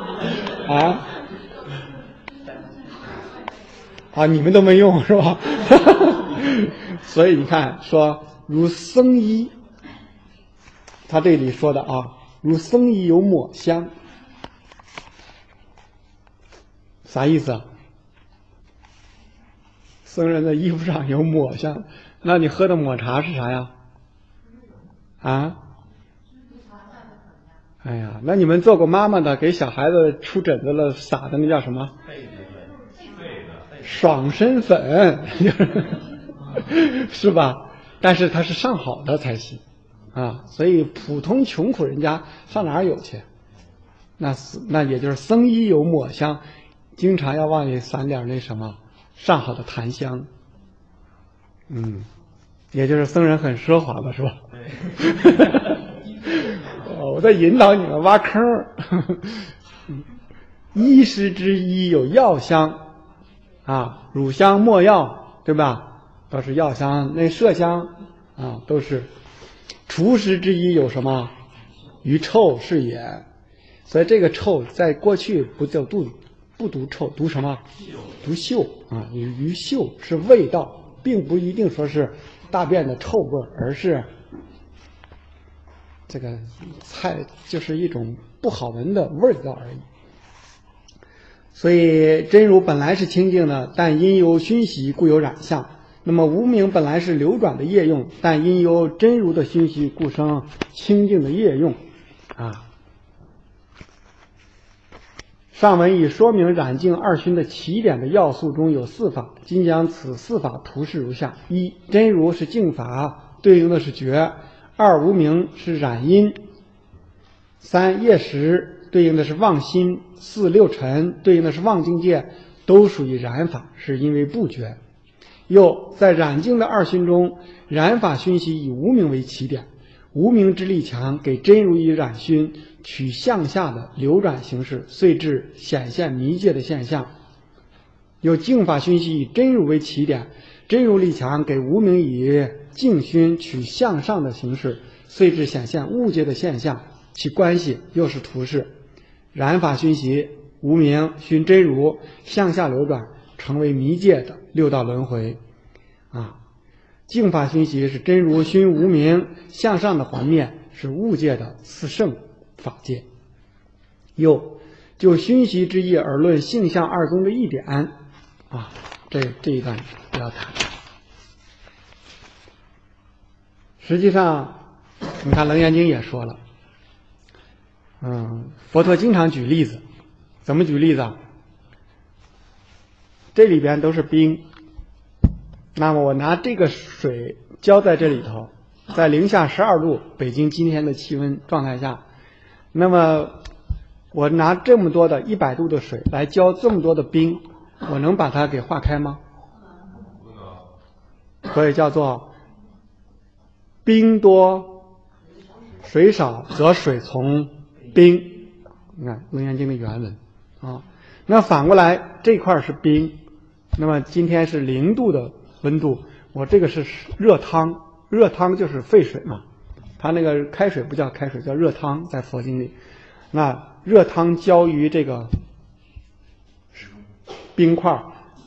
啊，你们都没用是吧？所以你看说如僧衣，他这里说的啊，如僧衣有抹香，啥意思啊？僧人的衣服上有抹香，那你喝的抹茶是啥呀？啊？哎呀，那你们做过妈妈的，给小孩子出疹子了撒的那叫什么？爽身粉，是吧？但是它是上好的才行啊，所以普通穷苦人家上哪儿有去？那也就是僧衣有抹香，经常要往里撒点那什么上好的檀香，也就是僧人很奢华了，是吧？我在引导你们挖坑。医师之医有药香啊，乳香、没药，对吧？都是药香，那麝香啊，都是。除湿之医有什么？余臭是也。所以这个臭在过去不读臭，读什么？读嗅啊，余嗅是味道，并不一定说是大便的臭味，而是这个菜就是一种不好闻的味道而已。所以真如本来是清净的，但因由熏习故有染相。那么无明本来是流转的业用，但因由真如的熏习故生清净的业用啊。上文已说明染净二熏的起点的要素中有4法，今将此4法图示如下：一、真如是净法，对应的是觉；二、无明是染因；三、业识对应的是妄心；四、六尘对应的是妄境界，都属于染法，是因为不觉。又在染净的二熏中，染法熏习以无明为起点，无明之力强，给真如以染熏取向下的流转形式，遂至显现迷界的现象。有净法熏习以真如为起点，真如力强，给无明以净熏取向上的形式，遂至显现物界的现象。其关系又是图示：染法熏习无明熏真如向下流转，成为迷界的6道轮回啊。净法熏习是真如熏无明向上的环面，是物界的4圣法界。又就熏习之意而论性相二宗的一点啊，这一段不要谈。实际上你看《楞严经》也说了，佛陀经常举例子，怎么举例子啊？这里边都是冰，那么我拿这个水浇在这里头，在零下12度，北京今天的气温状态下，那么我拿这么多的100度的水来浇这么多的冰，我能把它给化开吗？所以叫做冰多水少则水从冰。你看《楞严经》的原文啊。那反过来这块是冰，那么今天是0度的温度，我这个是热汤，热汤就是沸水嘛，它那个开水不叫开水，叫热汤，在佛经里。那热汤浇于这个冰块，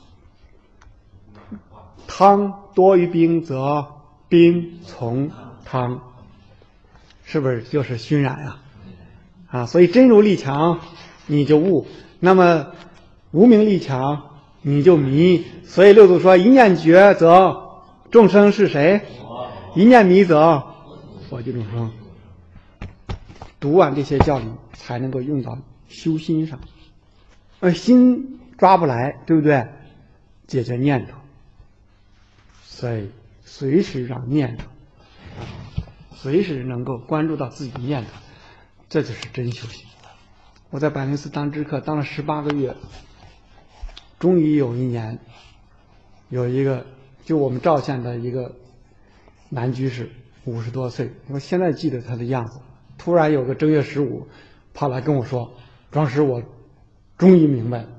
汤多于冰则冰从汤，是不是就是熏染啊？所以真如力强你就悟，那么无明力强你就迷。所以六祖说一念觉则众生是谁？ 一念迷则佛即永生。读完这些教理，才能够用到修心上。心抓不来，对不对？解决念头，所以随时让念头，随时能够关注到自己的念头，这就是真修行。我在白灵寺当知客，当了18个月，终于有一年，有一个就我们赵县的一个男居士，50多岁，我现在记得他的样子。突然有个正月15跑来跟我说：“庄师，我终于明白了。”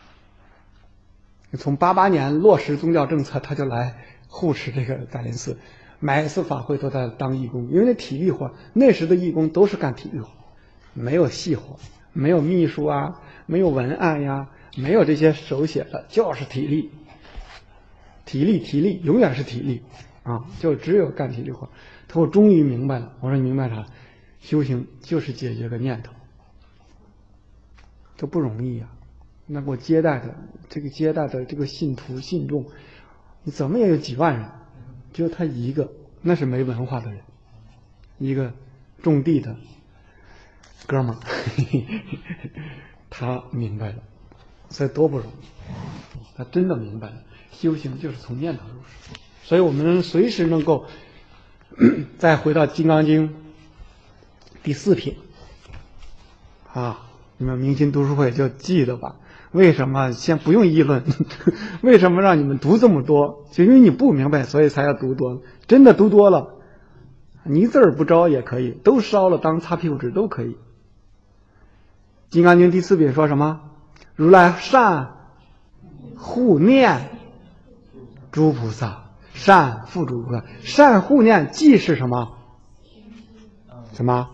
从88年落实宗教政策，他就来护持这个白灵寺，每一次法会都在当义工，因为那体力活，那时的义工都是干体力活，没有细活，没有秘书啊，没有文案呀，没有这些手写的，就是体力，永远是体力啊，就只有干体力活。他说我终于明白了。我说你明白啥？修行就是解决个念头，这不容易啊。那我接待的这个信徒信众，你怎么也有几万人，只有他一个，那是没文化的人，一个种地的哥们儿，他明白了，所以多不容易。他真的明白了，修行就是从念头入手，所以我们随时能够再回到《金刚经》第4品啊，你们明心读书会就记得吧。为什么先不用议论？为什么让你们读这么多？就因为你不明白，所以才要读多。真的读多了，你一字儿不招也可以，都烧了当擦屁股纸都可以。《金刚经》第4品说什么？如来善护念诸菩萨，善护诸菩萨。善护念即是什么？什么？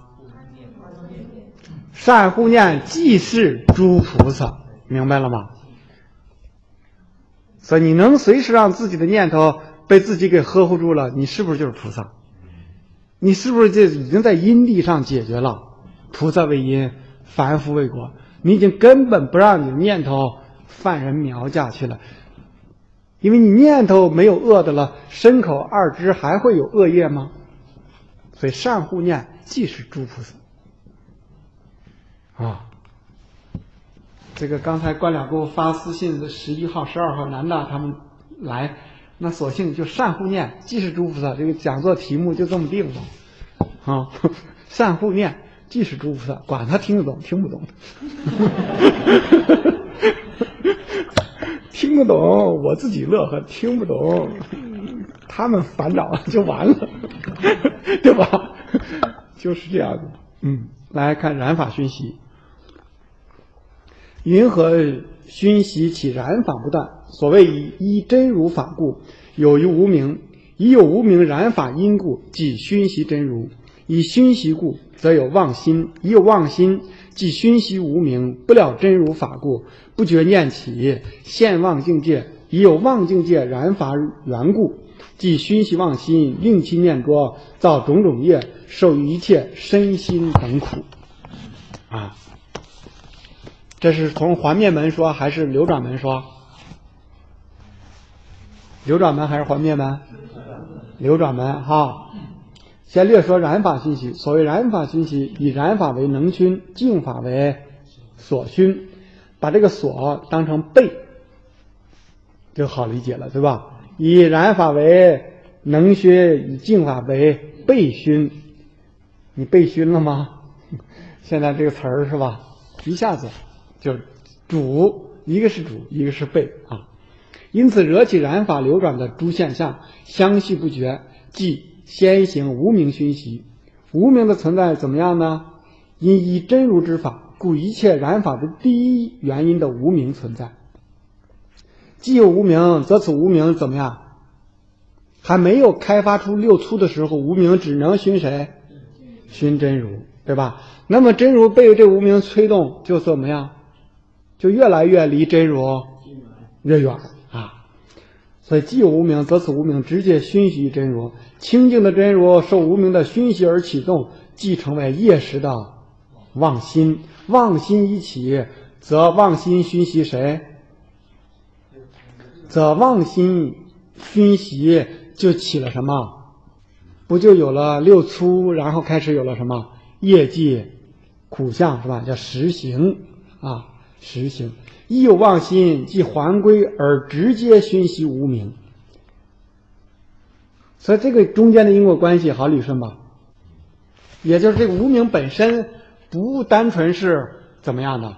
善护念即是诸菩萨。明白了吗？所以你能随时让自己的念头被自己给呵护住了，你是不是就是菩萨？你是不是就已经在因地上解决了？菩萨为因，凡夫为果。你已经根本不让你的念头犯人苗家去了，因为你念头没有恶的了，身口二知还会有恶业吗？所以善护念即是诸菩萨啊。这个刚才官僚给我发私信的11号、12号南大他们来，那索性就善护念即是诸菩萨，这个讲座题目就这么定了啊，善护念即是诸菩萨，管他听得懂听不懂听得懂我自己乐呵，听不懂他们烦恼就完了对吧？就是这样的。来看染法熏习。云何熏习其染法不断？所谓依真如法故，有于无明；以有无明染法因故，即熏习真如。以熏习故，则有妄心；以有妄心，即熏习无明。不了真如法故，不觉念起，现妄境界；以有妄境界染法缘故，即熏习妄心，令其念着，造种种业，受于一切身心等苦。啊。这是从还灭门说还是流转门说？流转门还是还灭门？流转门哈。先略说染法熏习。所谓染法熏习，以染法为能熏，净法为所熏。把这个所当成背就好理解了，对吧？以染法为能熏，以净法为背熏。你背熏了吗？现在这个词儿是吧？一下子就主，一个是主，一个是背啊。因此惹起染法流转的诸现象，相续不绝，即先行无明熏习。无明的存在怎么样呢？因依真如之法，故一切染法的第一原因的无明存在。既有无明，则此无明怎么样？还没有开发出六粗的时候，无明只能熏谁？熏真如，对吧？那么真如被这无明催动，就怎么样？就越来越离真如越远啊。所以既有无明，则此无明直接熏习真如。清净的真如受无明的熏习而启动，即成为业识的妄心。妄心一起，则妄心熏习谁？则妄心熏习就起了什么？ 不就有了六粗，然后开始有了什么业界苦相是吧？叫实行啊，实行。亦有妄心，即还归而直接熏习无明。所以这个中间的因果关系好捋顺吧？也就是这个无明本身不单纯是怎么样的，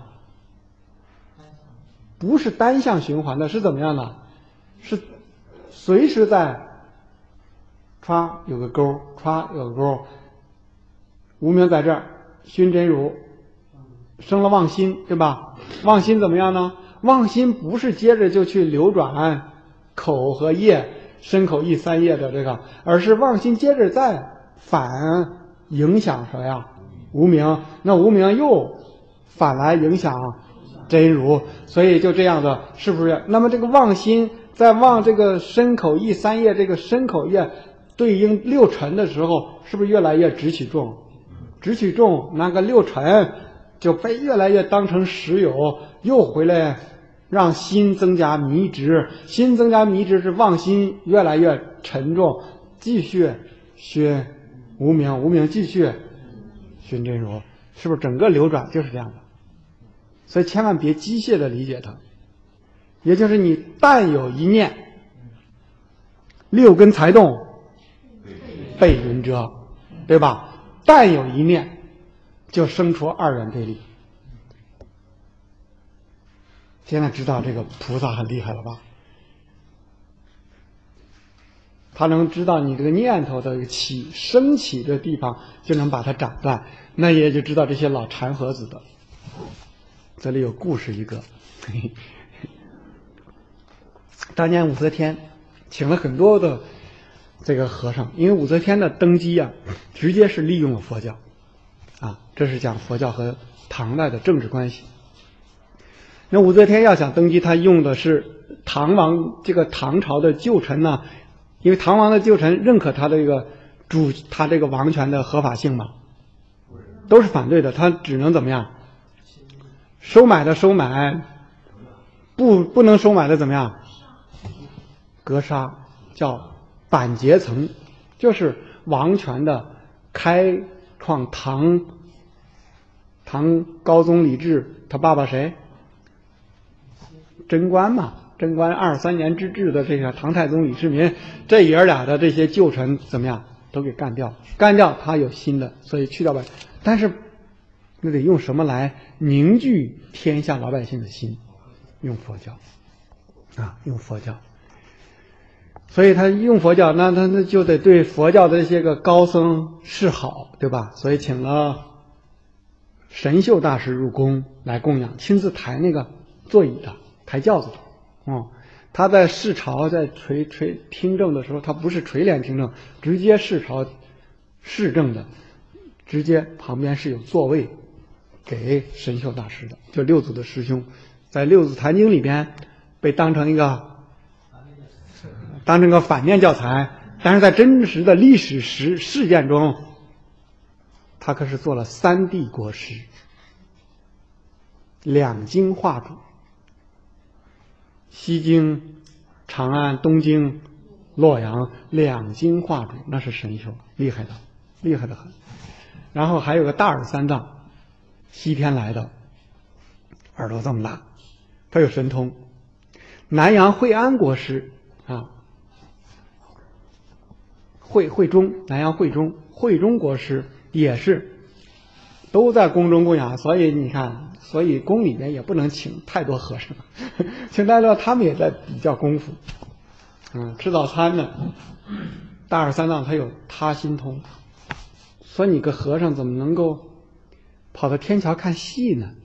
不是单向循环的，是怎么样的？是随时在歘有个勾，歘有个勾，无明在这儿熏真如，生了妄心，对吧？妄心怎么样呢？妄心不是接着就去流转口和业身口意三业的这个，而是妄心接着再反影响什么呀？无明，那无明又反来影响真如，所以就这样的，是不是？那么这个妄心在妄这个身口意三业，这个身口业对应六尘的时候，是不是越来越直起重？直起重，那个六尘就被越来越当成实有，又回来让心增加迷执，心增加迷执是妄心越来越沉重，继续熏无明，无明继续熏真如，是不是整个流转就是这样的？所以千万别机械的理解它，也就是你但有一念，六根才动，被云遮，对吧？但有一念，就生出二元对立。现在知道这个菩萨很厉害了吧？他能知道你这个念头的升起的地方，就能把它斩断，那也就知道这些老禅和子的。这里有故事一个，当年武则天请了很多的这个和尚，因为武则天的登基啊，直接是利用了佛教啊，这是讲佛教和唐代的政治关系。那武则天要想登基，她用的是唐王这个唐朝的旧臣呢，因为唐王的旧臣认可他的这个他这个王权的合法性嘛，都是反对的，他只能怎么样？收买的收买，不能收买的怎么样？格杀，叫反阶层，就是王权的开创。唐高宗李治他爸爸谁？贞观嘛，贞观23年之治的这个唐太宗李世民，这爷俩的这些旧臣怎么样？都给干掉，干掉他有新的，所以去掉吧。但是那得用什么来凝聚天下老百姓的心？用佛教啊，用佛教。所以他用佛教，那就得对佛教的这些个高僧示好，对吧？所以请了神秀大师入宫来供养，亲自抬那个座椅的，抬轿子的。他在视朝在垂听政的时候，他不是垂帘听政，直接视朝视政的，直接旁边是有座位给神秀大师的，就六祖的师兄，在六祖坛经里边被当成个反面教材，但是在真实的历史事件中，他可是做了3帝国师，2京画主，西京、长安、东京、洛阳2京画主，那是神秀，厉害的很。然后还有个大耳三藏，西天来的，耳朵这么大，他有神通。南阳惠安国师啊，南阳惠中国师也是都在宫中供养，所以你看，所以宫里面也不能请太多和尚，请太多他们也在比较功夫。吃早餐呢，大耳三藏他有他心通，说你个和尚怎么能够跑到天桥看戏呢？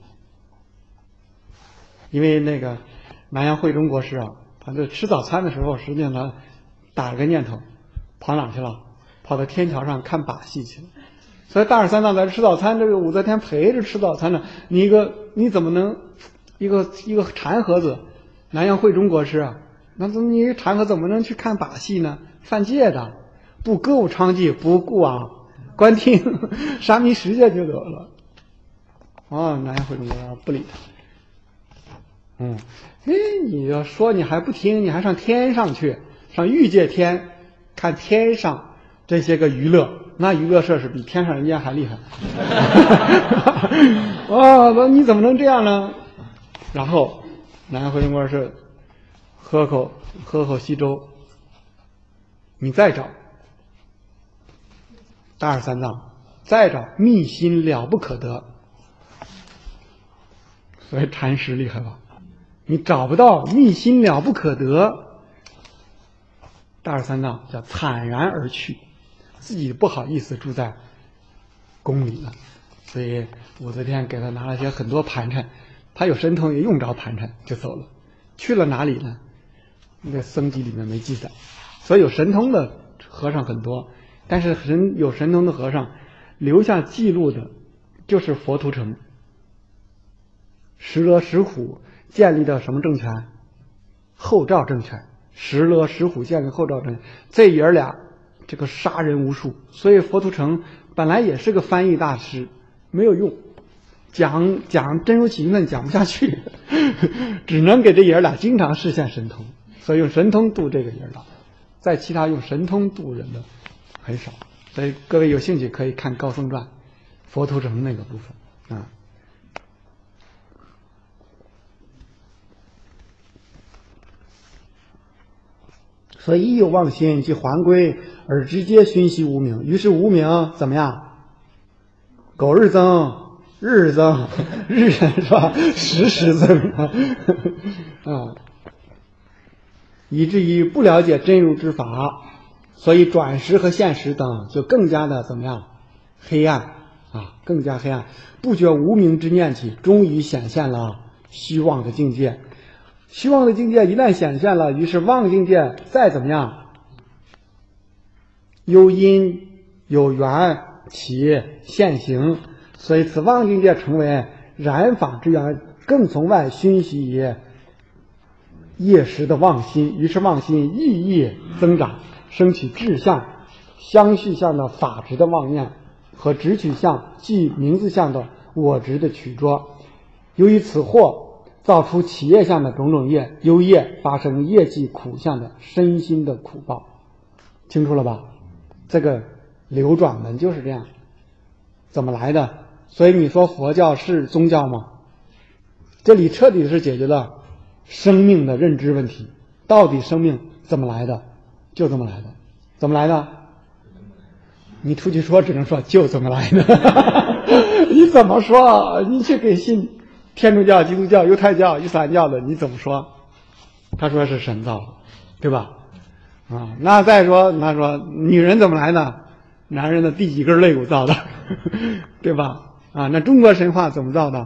因为那个南阳惠中国师啊，他就吃早餐的时候，实际上他打了个念头，跑哪去了？跑到天桥上看把戏去了。所以大耳三藏在这吃早餐，这个武则天陪着吃早餐呢。你怎么能一个禅和子，南阳惠中国师啊？那你禅和怎么能去看把戏呢？犯戒的，不歌舞娼妓，不顾观听，沙弥10戒就得了。南阳惠中国师不理他。你要说你还不听，你还上天上去，上欲界天看天上这些个娱乐，那娱乐设施比天上人间还厉害。那你怎么能这样呢？然后南回灵观是喝口稀粥，你再找大二三藏，再找密心了不可得。所以禅师厉害吧？你找不到密心了不可得，大二三藏叫惨然而去，自己不好意思住在宫里了，所以武则天给他拿了些很多盘缠，他有神通也用不着盘缠就走了。去了哪里呢？那个僧籍里面没记载。所以有神通的和尚很多，但是有神通的和尚留下记录的就是佛图澄、石勒、石虎建立的什么政权？后赵政权。石勒、石虎建立后赵政权，这爷俩这个杀人无数，所以佛图澄本来也是个翻译大师，没有用，讲真如起心论讲不下去，只能给这爷俩经常实现神通，所以用神通度这个爷俩，在其他用神通度人的很少，所以各位有兴趣可以看《高僧传》佛图澄那个部分啊。所以一有妄心，即还归而直接熏习无明，于是无明怎么样？苟日增，日增，日是吧？时增啊，以至于不了解真如之法，所以转识和现实等就更加的怎么样？黑暗啊，更加黑暗，不觉无明之念起，终于显现了虚妄的境界。虚妄的境界一旦显现了，于是妄境界再怎么样？有因有缘起现行，所以此妄境界成为染法之源，更从外熏习业识的妄心，于是妄心日益增长，升起志向、相续相的法执的妄念和执取相即名字相的我执的取着。由于此惑造出企业相的种种业，由业发生业绩苦相的身心的苦报，清楚了吧？这个流转门就是这样，怎么来的？所以你说佛教是宗教吗？这里彻底是解决了生命的认知问题。到底生命怎么来的？就这么来的。怎么来的？你出去说只能说就这么来的。你怎么说？你去给信天主教、基督教、犹太教、伊斯兰教的，你怎么说？他说是神造的，对吧？啊，那再说，他说女人怎么来的？男人的第几根肋骨造的，对吧？啊，那中国神话怎么造的？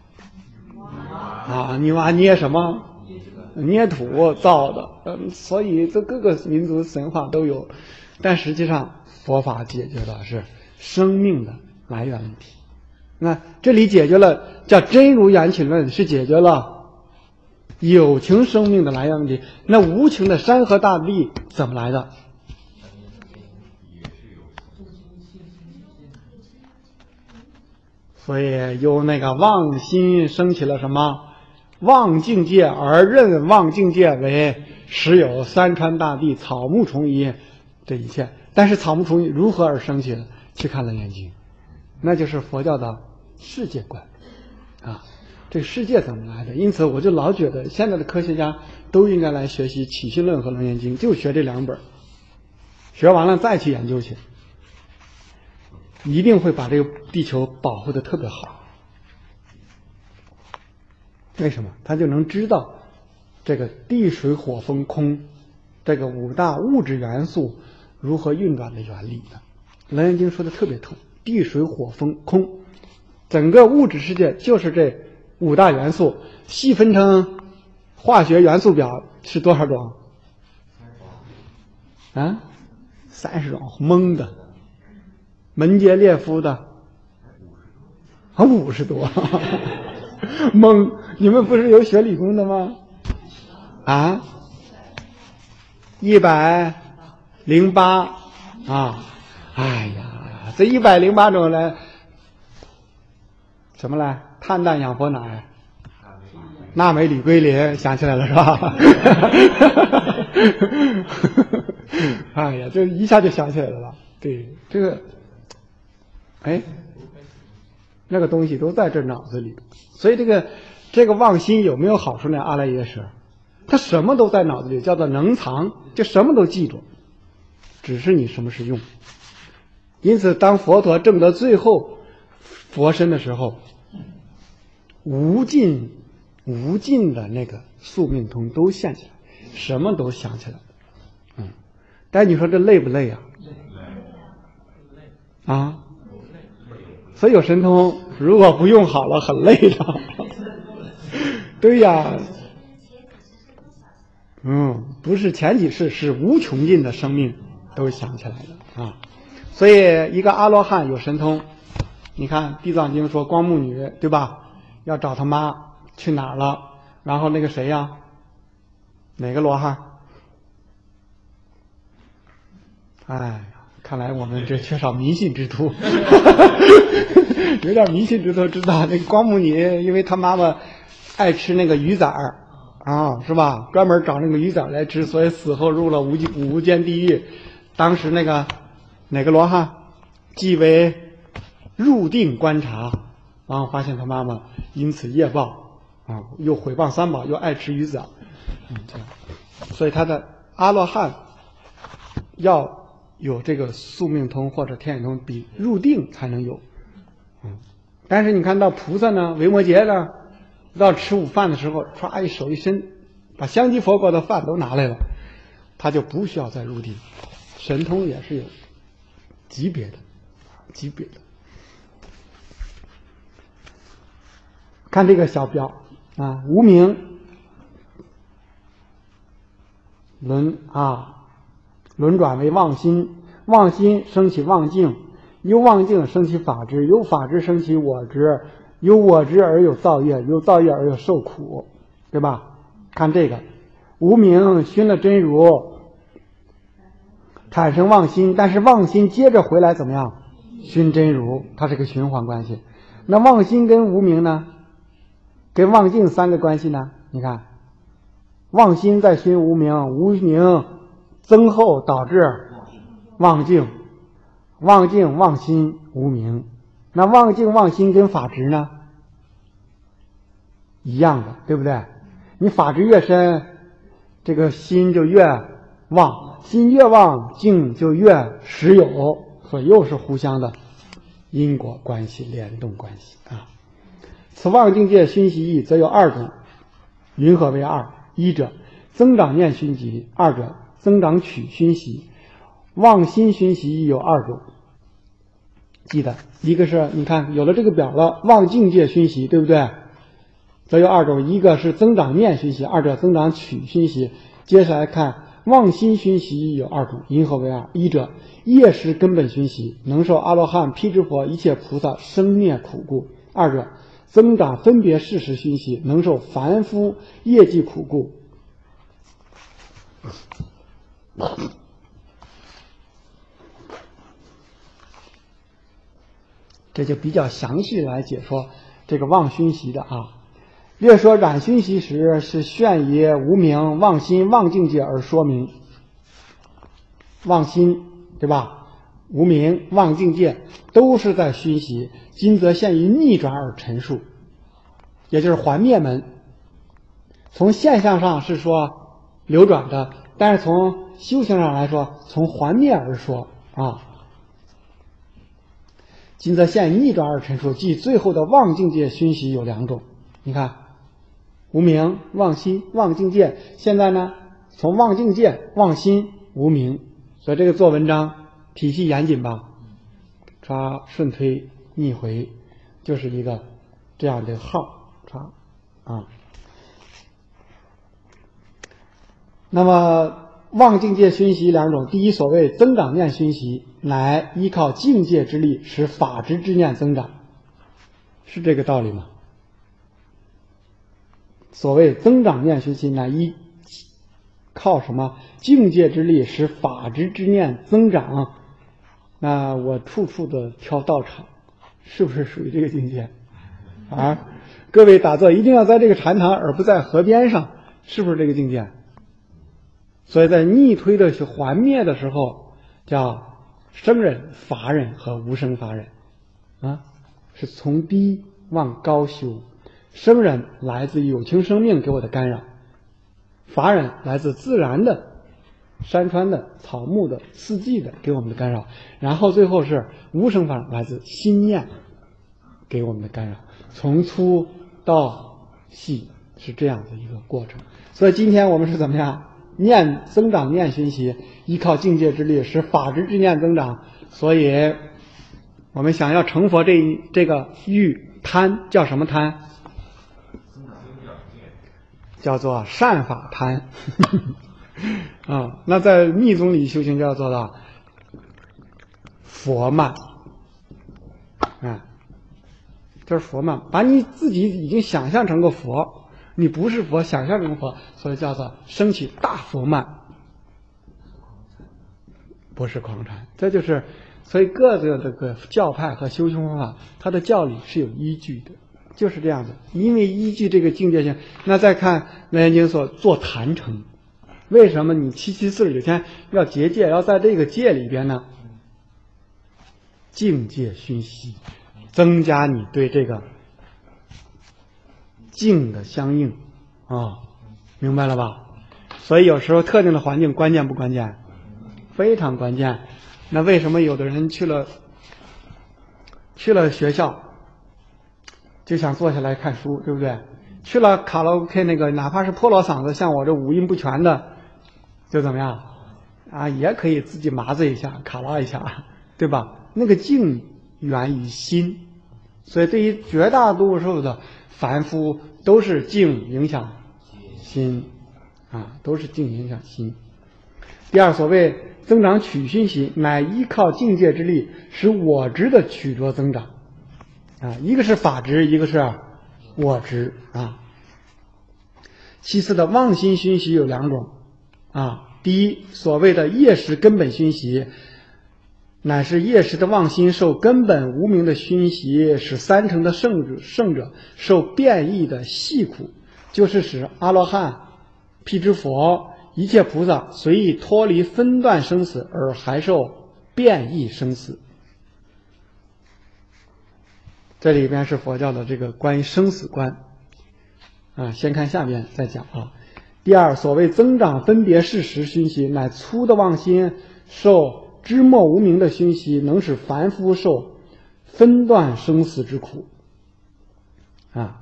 啊，女娲捏什么？捏土造的。所以这各个民族神话都有，但实际上佛法解决的是生命的来源问题。那这里解决了叫真如缘起论，是解决了有情生命的来源问题。那无情的山河大地怎么来的？所以由那个妄心升起了什么妄境界，而认妄境界为实有山川大地、草木虫蚁这一切。但是草木虫蚁如何而升起的？去看《楞严经》，那就是佛教的世界观啊，这世界怎么来的？因此我就老觉得现在的科学家都应该来学习《起信论》和《楞严经》，就学这两本，学完了再去研究去，一定会把这个地球保护的特别好。为什么？他就能知道这个地水火风空这个五大物质元素如何运转的原理的。楞严经说的特别透，地水火风空，整个物质世界就是这五大元素，细分成化学元素表是多少种？啊，30种，蒙的。门捷列夫的啊，50多，蒙。你们不是有学理工的吗？啊，108啊，哎呀，这108种来什么来？碳氮氧氟氖钠镁铝硅磷，想起来了是吧？哎呀，这一下就想起来了吧？ 对，这个，哎，那个东西都在这脑子里，所以这个忘心有没有好处呢？阿赖耶识，它什么都在脑子里，叫做能藏，就什么都记住，只是你什么时用。因此，当佛陀证得最后佛身的时候，无尽的那个宿命通都现起来，什么都想起来。但你说这累不累啊？啊，所以有神通，如果不用好了，很累的。对呀，不是前几世，是无穷尽的生命都想起来的啊。所以一个阿罗汉有神通，你看《地藏经》说光目女，对吧？要找他妈去哪儿了？然后那个谁呀？哪个罗汉？哎呀，看来我们这缺少迷信之徒，有点迷信之徒知道那个光目女，因为他妈妈爱吃那个鱼仔儿啊，是吧？专门找那个鱼仔来吃，所以死后入了无间地狱。当时那个哪个罗汉即为入定观察，然后发现他妈妈因此业报啊，又毁谤三宝，又爱吃鱼仔，这样，所以他的阿罗汉要有这个宿命通或者天眼通，比入定才能有。但是你看到菩萨呢，维摩诘呢，到吃午饭的时候，唰一手一伸，把香积佛国的饭都拿来了，他就不需要再入定。神通也是有级别的。看这个小标啊，无明轮转为妄心，妄心生起妄境，由妄境生起法执，由法执生起我执，由我执而有造业，由造业而有受苦，对吧？看这个无明熏了真如，产生妄心，但是妄心接着回来怎么样？熏真如，它是个循环关系。那妄心跟无明呢？跟妄境三个关系呢？你看，妄心在熏无明，无明增厚导致妄境，妄境妄心无明。那妄境妄心跟法执呢？一样的，对不对？你法执越深，这个心就越妄，心越妄，境就越实有，所以又是互相的因果关系、联动关系啊。此妄境界熏习义，则有二种，云何为二？一者增长念熏习，二者增长取熏习。妄心熏习有二种，记得一个是你看有了这个表了，妄境界熏习，对不对？则有二种，一个是增长念熏习，二者增长取熏习。接下来看妄心熏习有二种，因何为二？一者业识根本熏习，能受阿罗汉、辟支佛、一切菩萨生灭苦故；二者增长分别事实熏习，能受凡夫业绩苦故。这就比较详细来解说这个妄熏习的啊。略说染熏习时，是炫以无明、妄心、妄境界而说明。妄心，对吧？无明、妄境界都是在熏习，今则现于逆转而陈述，也就是还灭门。从现象上是说流转的，但是从修行上来说，从还灭而说啊。今则现于逆转而陈述，即最后的妄境界熏习有两种。你看，无明、妄心、妄境界，现在呢，从妄境界、妄心、无明，所以这个做文章体系严谨吧，抓顺推逆回，就是一个这样的号抓啊。那么妄境界熏习两种，第一所谓增长念熏习，乃依靠境界之力使法执之念增长，是这个道理吗？所谓增长念熏习，乃依靠什么？境界之力使法执之念增长。那我处处的挑道场，是不是属于这个境界啊？各位打坐一定要在这个禅堂，而不在河边上，是不是这个境界？所以在逆推的去还灭的时候，叫生人、法人和无生法人啊，是从低往高修。生人来自有情生命给我的干扰，法人来自自然的山川的草木的四季的给我们的干扰，然后最后是无生法人来自心念给我们的干扰，从粗到细是这样的一个过程。所以今天我们是怎么样？念增长念熏习，依靠境界之力使法执之念增长。所以我们想要成佛这个欲贪叫什么贪？叫做善法贪啊。那在密宗里修行就要做到佛慢啊，就是佛慢，把你自己已经想象成个佛，你不是佛，想象成佛，所以叫做升起大佛慢，不是狂禅。这就是所以各个这个教派和修行方法，它的教理是有依据的，就是这样的。因为依据这个境界性，那再看《楞严经》所做坛城，为什么你774-9天要结界，要在这个界里边呢？境界熏习，增加你对这个境的相应啊，明白了吧？所以有时候特定的环境关键不关键？非常关键。那为什么有的人去了学校就想坐下来看书，对不对？去了卡拉 OK 那个，哪怕是破锣嗓子，像我这五音不全的，就怎么样啊？也可以自己麻醉一下，卡拉一下，对吧？那个境源于心，所以对于绝大多数的凡夫都是境影响心啊，都是境影响心。第二，所谓增长取熏习，乃依靠境界之力，使我执的取着增长啊。一个是法执，一个是我执啊。其次的妄心熏习有两种啊。第一，所谓的业识根本熏习，乃是业识的妄心受根本无明的熏习，使三乘的圣者受变异的细苦，就是使阿罗汉、辟支佛、一切菩萨随意脱离分段生死，而还受变异生死。这里边是佛教的这个关于生死观啊，先看下面再讲啊。第二，所谓增长分别事实熏习，乃粗的妄心受知末无明的熏习，能使凡夫受分段生死之苦啊。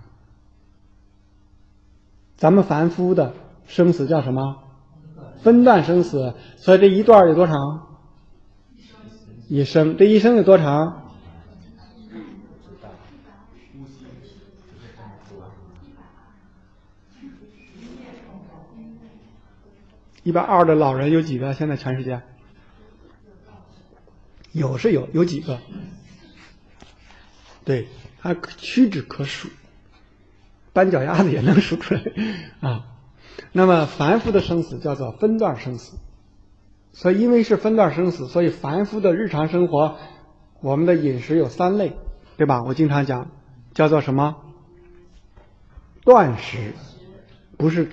咱们凡夫的生死叫什么？分段生死。所以这一段有多长？一生。这一生有多长？120的老人有几个？现在全世界有是有几个？对，他屈指可数，搬脚丫子也能数出来啊。那么凡夫的生死叫做分段生死，所以因为是分段生死，所以凡夫的日常生活，我们的饮食有3类，对吧？我经常讲叫做什么？断食，不是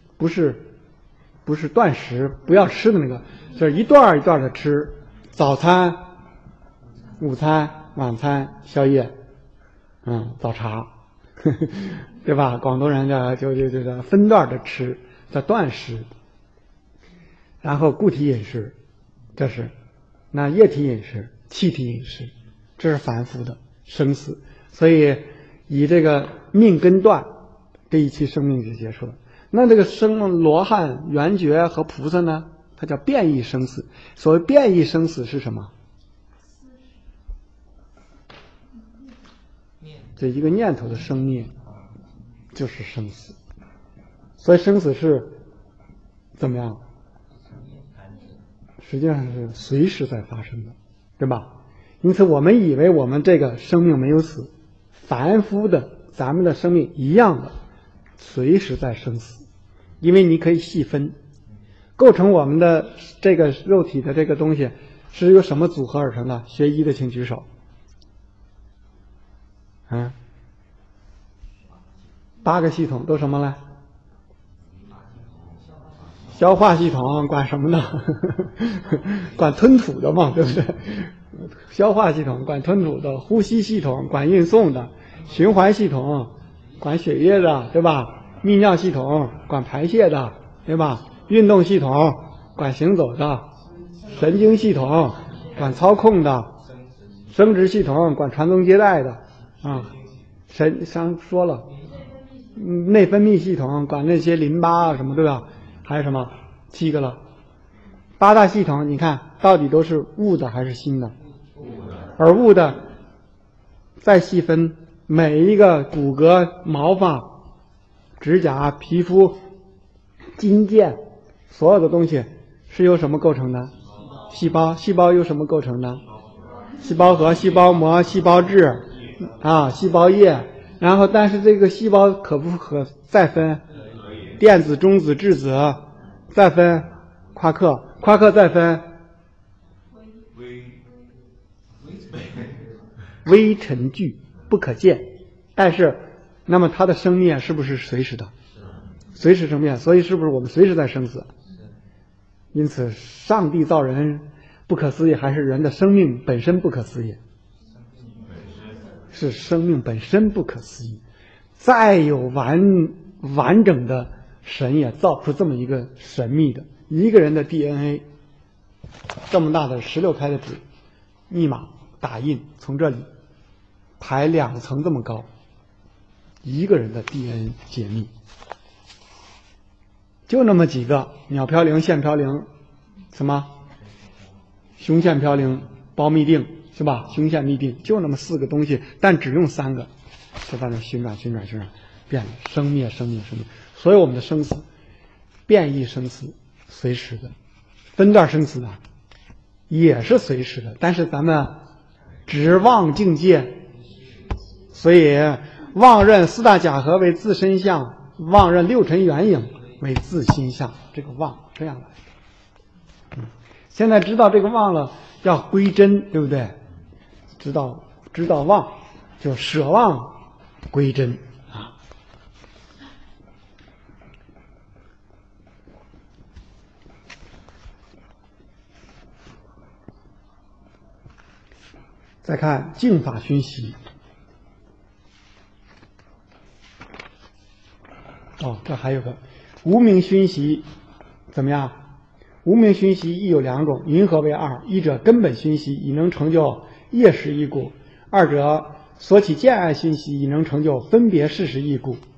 断食，不要吃的那个，就是一段一段的吃，早餐、午餐、晚餐、宵夜，早茶，对吧？广东人就分段的吃，叫断食。然后固体饮食，这是那液体饮食、气体饮食，这是凡夫的生死。所以以这个命根断，这一期生命就结束了。那这个罗汉、圆觉和菩萨呢，它叫变异生死。所谓变异生死是什么？这一个念头的生灭就是生死。所以生死是怎么样？实际上是随时在发生的，对吧？因此我们以为我们这个生命没有死，凡夫的咱们的生命一样的随时在生死。因为你可以细分，构成我们的这个肉体的这个东西是由什么组合而成的？学医的请举手。8个系统都什么呢？ 消化系统管什么呢？管吞吐的嘛，对不对？消化系统管吞吐的，呼吸系统管运送的，循环系统管血液的，对吧？泌尿系统管排泄的，对吧？运动系统管行走的，神经系统管操控的，生殖系统管传宗接代的啊。上说了，内分泌系统管那些淋巴啊什么，对吧？还有什么7个了？8大系统，你看到底都是物的还是心的？而物的再细分，每一个骨骼、毛发、指甲、皮肤、筋腱，所有的东西是由什么构成的？细胞。细胞由什么构成的？细胞核、细胞膜、细胞质啊，细胞液。然后但是这个细胞可不可再分？电子、中子、质子，再分夸克，夸克再分微尘聚，不可见。但是那么它的生灭是不是随时的？随时生灭，所以是不是我们随时在生死？因此上帝造人不可思议，还是人的生命本身不可思议？是生命本身不可思议。再有完整的神也造不出这么一个神秘的一个人的 DNA， 这么大的16开的纸，密码打印从这里排2层这么高，一个人的 DNA 解密，就那么几个：鸟嘌呤、腺嘌呤，什么胸腺嘌呤、胞嘧啶，是吧？胸腺嘧啶就那么4个东西，但只用3个，就在那旋转，变了，生灭。所以我们的生死，变异生死随时的，分段生死的也是随时的，但是咱们只望境界，所以妄认4大假合为自身相，妄认6尘缘影为自心相，这个妄这样来。现在知道这个妄了，要归真，对不对？知道妄，就舍妄归真啊。再看净法熏习。这还有个无明熏习，怎么样？无明熏习亦有2种，云何为2？一者根本熏习，以能成就业识一故；二者所起见爱熏习，以能成就分别事实一故。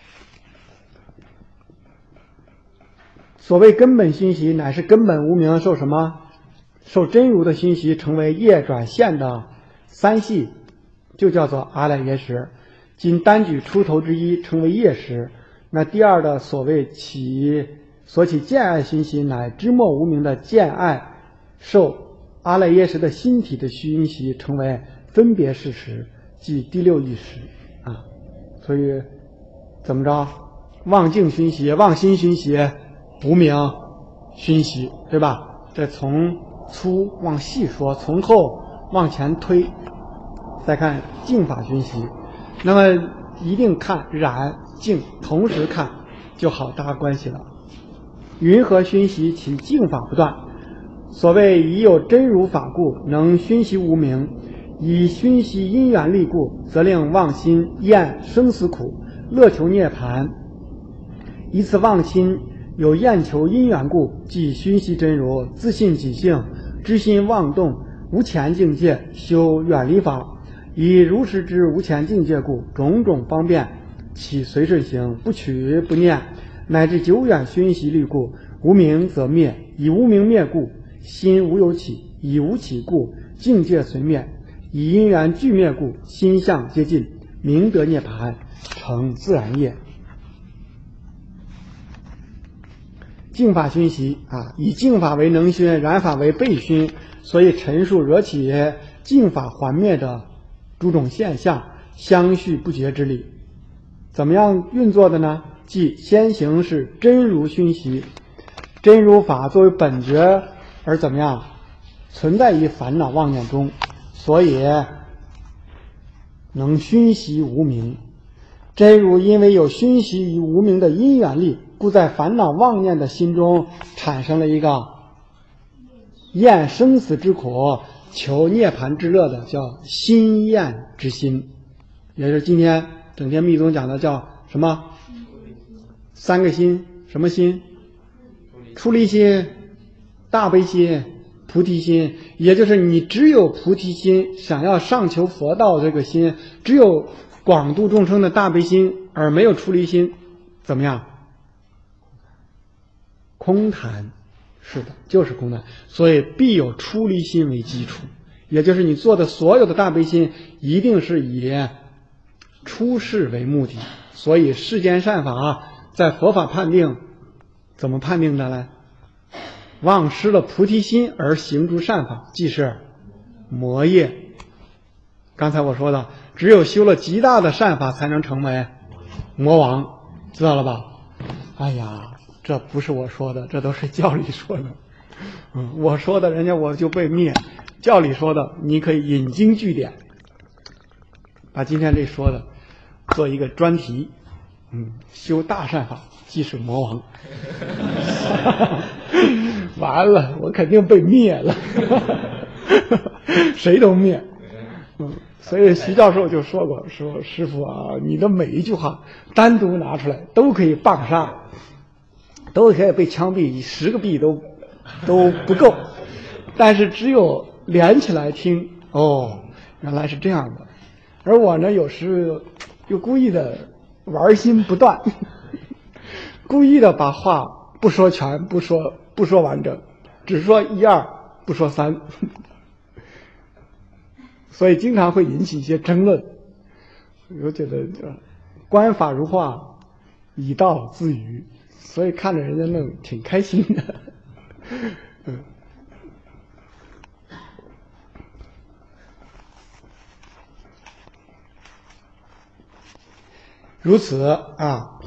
所谓根本熏习，乃是根本无明受什么？受真如的熏习，成为业转现的3系，就叫做阿赖耶识。仅单举出头之一，成为业识。那第二的所谓所起见爱熏习，乃知末无明的见爱，受阿赖耶识的心体的熏习，成为分别事实，即第6意识啊。所以怎么着？妄境熏习、妄心熏习、无明熏习，对吧？这从粗往细说，从后往前推。再看净法熏习，那么一定看染净同时看，就好搭关系了。云何熏习其净法不断？所谓已有真如法故，能熏习无明；以熏习因缘力故，则令妄心厌生死苦，乐求涅槃。以此妄心有厌求因缘故，即熏习真如，自信己性，知心妄动，无前境界，修远离法。以如实之无前境界故，种种方便起随顺行，不取不念，乃至久远熏习力故，无明则灭。以无明灭故，心无有起；以无起故，境界随灭；以因缘俱灭故，心相接近，明得涅槃，成自然业。净法熏习以净法为能熏，染法为被熏，所以陈述惹起净法还灭的诸种现象，相续不绝之理。怎么样运作的呢？即先行是真如熏习，真如法作为本觉而怎么样存在于烦恼妄念中，所以能熏习无明。 真如因为有熏习与无明的因缘力，故在烦恼妄念的心中产生了一个厌生死之苦、求涅槃之乐的叫心厌之心，也就是今天整天密宗讲的叫什么三个心，什么心？出离心、大悲心、菩提心，也就是你只有菩提心，想要上求佛道这个心，只有广度众生的大悲心，而没有出离心，怎么样？空谈。是的，就是空谈。所以必有出离心为基础，也就是你做的所有的大悲心一定是以出世为目的。所以世间善法在佛法判定怎么判定的呢？忘失了菩提心而行诸善法，即是魔业。刚才我说的，只有修了极大的善法才能成为魔王，知道了吧？哎呀，这不是我说的，这都是教理说的。我说的人家我就被灭，教理说的你可以引经据典，把今天这说的做一个专题。修大善法即是魔王。完了，我肯定被灭了。谁都灭。所以徐教授就说过，说师父啊，你的每一句话单独拿出来都可以棒杀，都可以被枪毙10个币都不够，但是只有连起来听，哦，原来是这样的。而我呢，有时又故意的玩心不断，故意的把话不说全，不说完整，只说1、2，不说3。所以经常会引起一些争论。我觉得观法如画，以道自娱，所以看着人家那挺开心的。如此啊，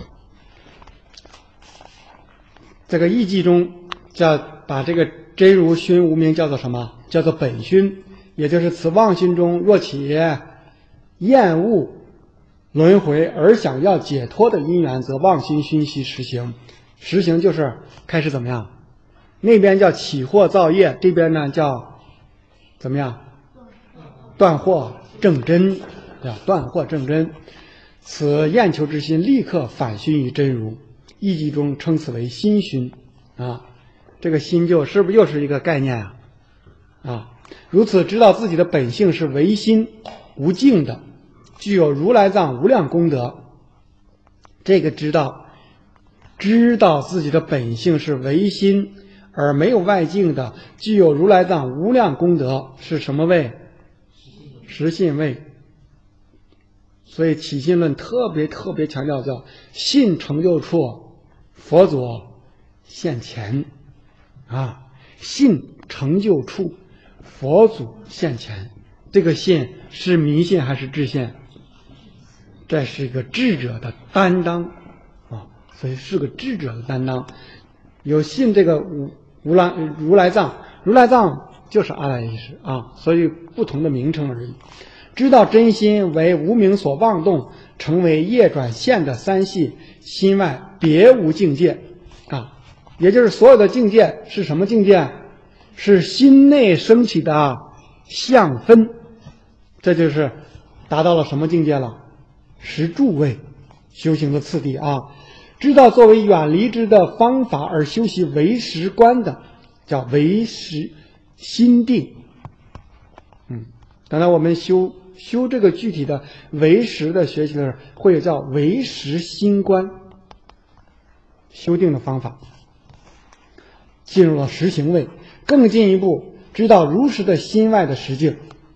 这个义记中叫把这个真如熏无明叫做什么？叫做本熏。也就是此妄心中若起厌恶轮回而想要解脱的因缘，则妄心熏习实行。实行就是开始怎么样？那边叫起惑造业，这边呢叫怎么样？断惑正真，断惑正真。此厌求之心立刻反熏于真如。义记中称此为心熏啊。这个心就是不是又是一个概念啊？如此知道自己的本性是唯心无净的，具有如来藏无量功德。这个知道自己的本性是唯心而没有外境的，具有如来藏无量功德，是什么位？实信位。所以起信论特别强调叫信成就处，佛祖现前啊，信成就处，佛祖现前。这个信是迷信还是智信？这是一个智者的担当啊，所以是个智者的担当。有信这个如来藏，如来藏就是阿赖耶识啊，所以不同的名称而已。知道真心为无明所妄动，成为业转现的三系，心外别无境界啊，也就是所有的境界是什么境界？是心内升起的相分，这就是达到了什么境界了？十住位修行的次第啊。知道作为远离之的方法而修习唯识观的，叫唯识心定。当然我们修这个具体的唯识的学习的时候，会有叫唯识心观修订的方法，进入了实行位。更进一步知道如实的心外的实境。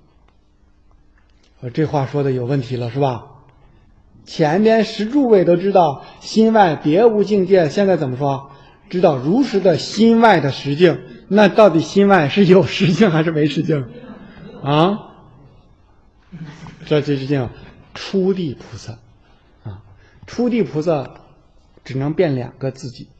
这话说的有问题了是吧？前边十住位都知道心外别无境界，现在怎么说？知道如实的心外的实境。那到底心外是有实境还是没实境啊？这就是叫初地菩萨啊。初地菩萨只能变2个自己。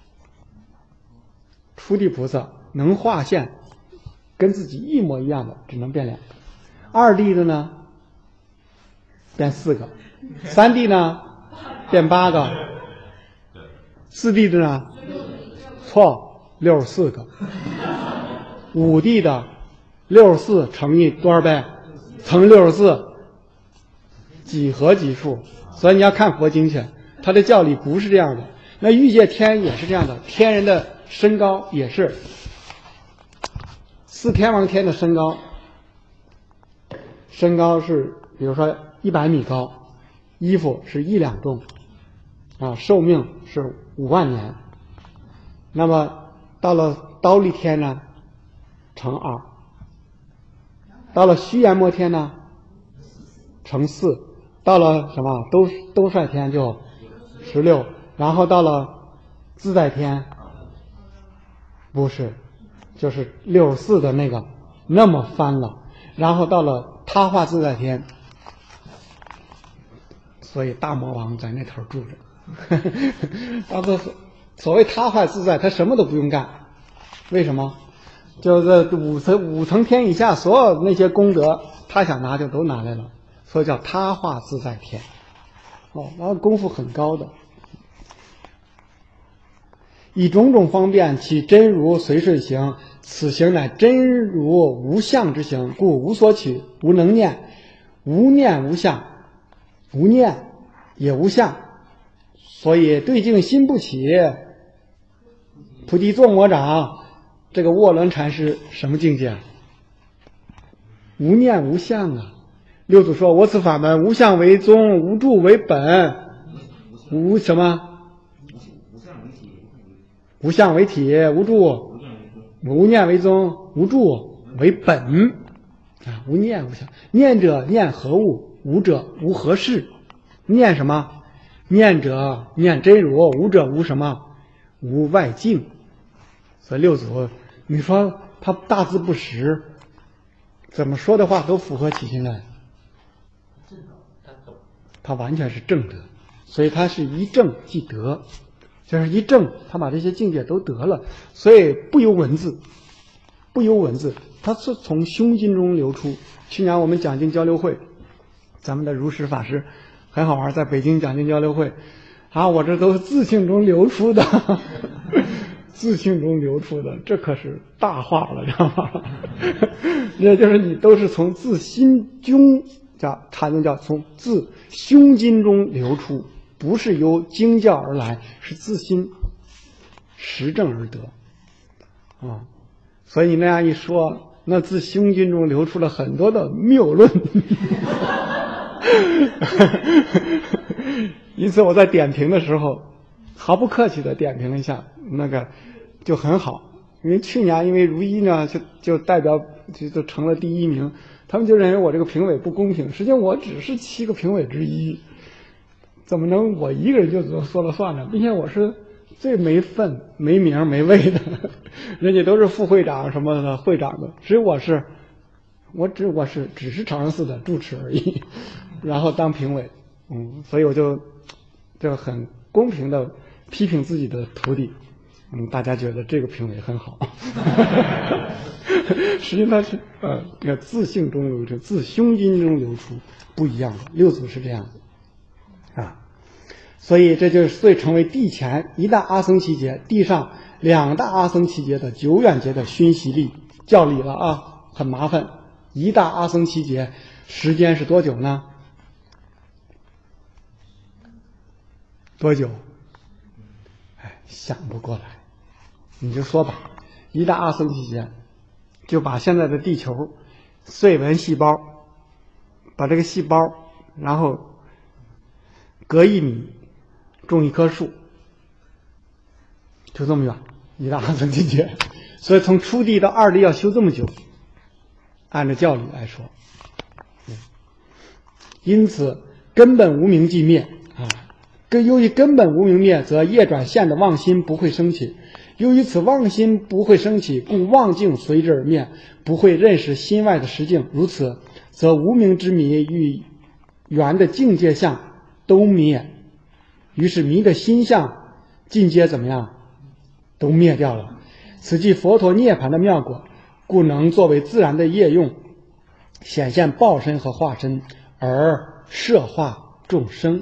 初地菩萨能化现跟自己一模一样的，只能变2个。二地的呢，变4个。 ，3D 呢变8个，4D 的呢错64个，5D 的64乘以多少倍？乘64，几何级数。所以你要看佛经去，它的教理不是这样的。那欲界天也是这样的，天人的身高也是4天王天的身高是比如说100米高，衣服是1两重啊，寿命是5万年。那么到了忉利天呢，乘2；到了须阎摩天呢，乘4；到了什么兜率天就16；然后到了自在天，不是，就是64的那个那么翻了。然后到了他化自在天，所以大魔王在那头住着。他说所谓他化自在，他什么都不用干。为什么？就是五层天以下所有那些功德，他想拿就都拿来了，所以叫他化自在天。然后功夫很高的。以种种方便，其真如随顺行，此行乃真如无相之行，故无所取，无能念，无念无相，无念也无相，所以对境心不起。菩提坐魔掌，这个卧轮禅师什么境界？无念无相啊。六祖说：“我此法门，无相为宗，无住为本，无什么？无相为体，无住，无念为宗，无住为本啊！无念无相，念者念何物？无者无何事。念什么？念者念真如，无者无什么？无外境。所以六祖，你说他大字不识，怎么说的话都符合起心来。他完全是正德，所以他是一正即得。就是一正，他把这些境界都得了，所以不由文字，他是从胸襟中流出。去年我们讲经交流会，咱们的如实法师很好玩，在北京讲经交流会啊，我这都是自性中流出的，自性中流出的，这可是大话了，知道吗？也就是你都是从自心中禅宗叫从自胸襟中流出。不是由经教而来，是自心实证而得啊！所以你那样一说，那自胸襟中流出了很多的谬论。因此我在点评的时候，毫不客气的点评了一下，那个就很好。因为去年因为如一呢就代表就成了第1名，他们就认为我这个评委不公平，实际上我只是7个评委之一。怎么能我一个人就说了算呢？并且我是最没分、没名、没位的，人家都是副会长什么的、会长的，只有我是只是长生寺的住持而已，然后当评委，所以我就很公平的批评自己的徒弟，大家觉得这个评委很好，实际上是自性中流出、自胸襟中流出不一样的。六祖是这样的。所以这就是成为地前一大阿僧祇劫，地上2大阿僧祇劫的久远劫的熏习力教理了啊，很麻烦。一大阿僧祇劫时间是多久呢？多久？想不过来，你就说吧，一大阿僧祇劫就把现在的地球碎纹细胞，把这个细胞然后隔1米种一棵树，就这么远，一大阿僧祇劫。所以从初地到2地要修这么久，按照教理来说。因此根本无明即灭啊。由于根本无明灭，则业转现的妄心不会升起。由于此妄心不会升起，故妄境随之而灭，不会认识心外的实境。如此，则无明之迷与缘的境界相都灭。于是迷的心相尽皆怎么样？都灭掉了。此即佛陀涅槃的妙果，故能作为自然的业用，显现报身和化身，而摄化众生。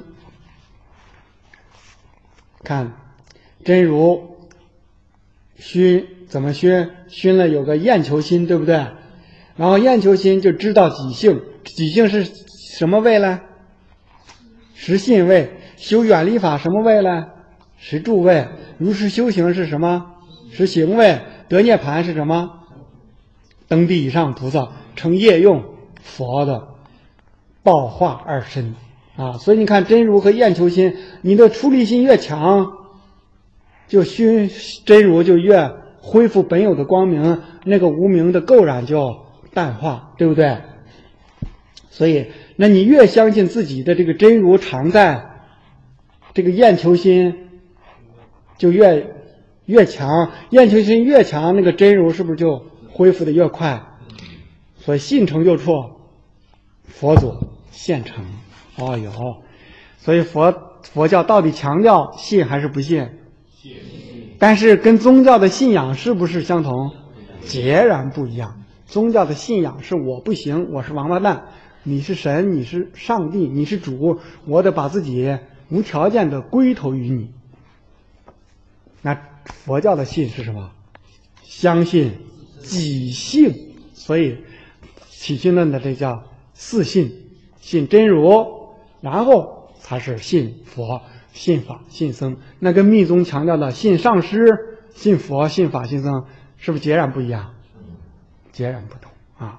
看真如熏怎么熏？熏了有个厌求心，对不对？然后厌求心就知道己性，己性是什么位呢？实信位。修远离法什么位呢？实住位。如实修行是什么？实行位。得涅盘是什么？登地以上菩萨成业用佛的报化二身啊。所以你看真如和厌求心，你的出离心越强，就熏真如就越恢复本有的光明，那个无明的垢染就淡化，对不对？所以那你越相信自己的这个真如常在，这个厌求心就越强，厌求心越强，那个真如是不是就恢复的越快？所以信成就处，佛祖现成。哦哟，所以佛教到底强调信还是不信？但是跟宗教的信仰是不是相同？截然不一样。宗教的信仰是我不行，我是王八蛋，你是神，你是上帝，你是主，我得把自己无条件的归投于你。那佛教的信是什么？相信己性。所以起信论的这叫四信，信真如，然后才是信佛、信法、信僧。那跟密宗强调的信上师、信佛、信法、信僧是不是截然不一样？截然不同啊！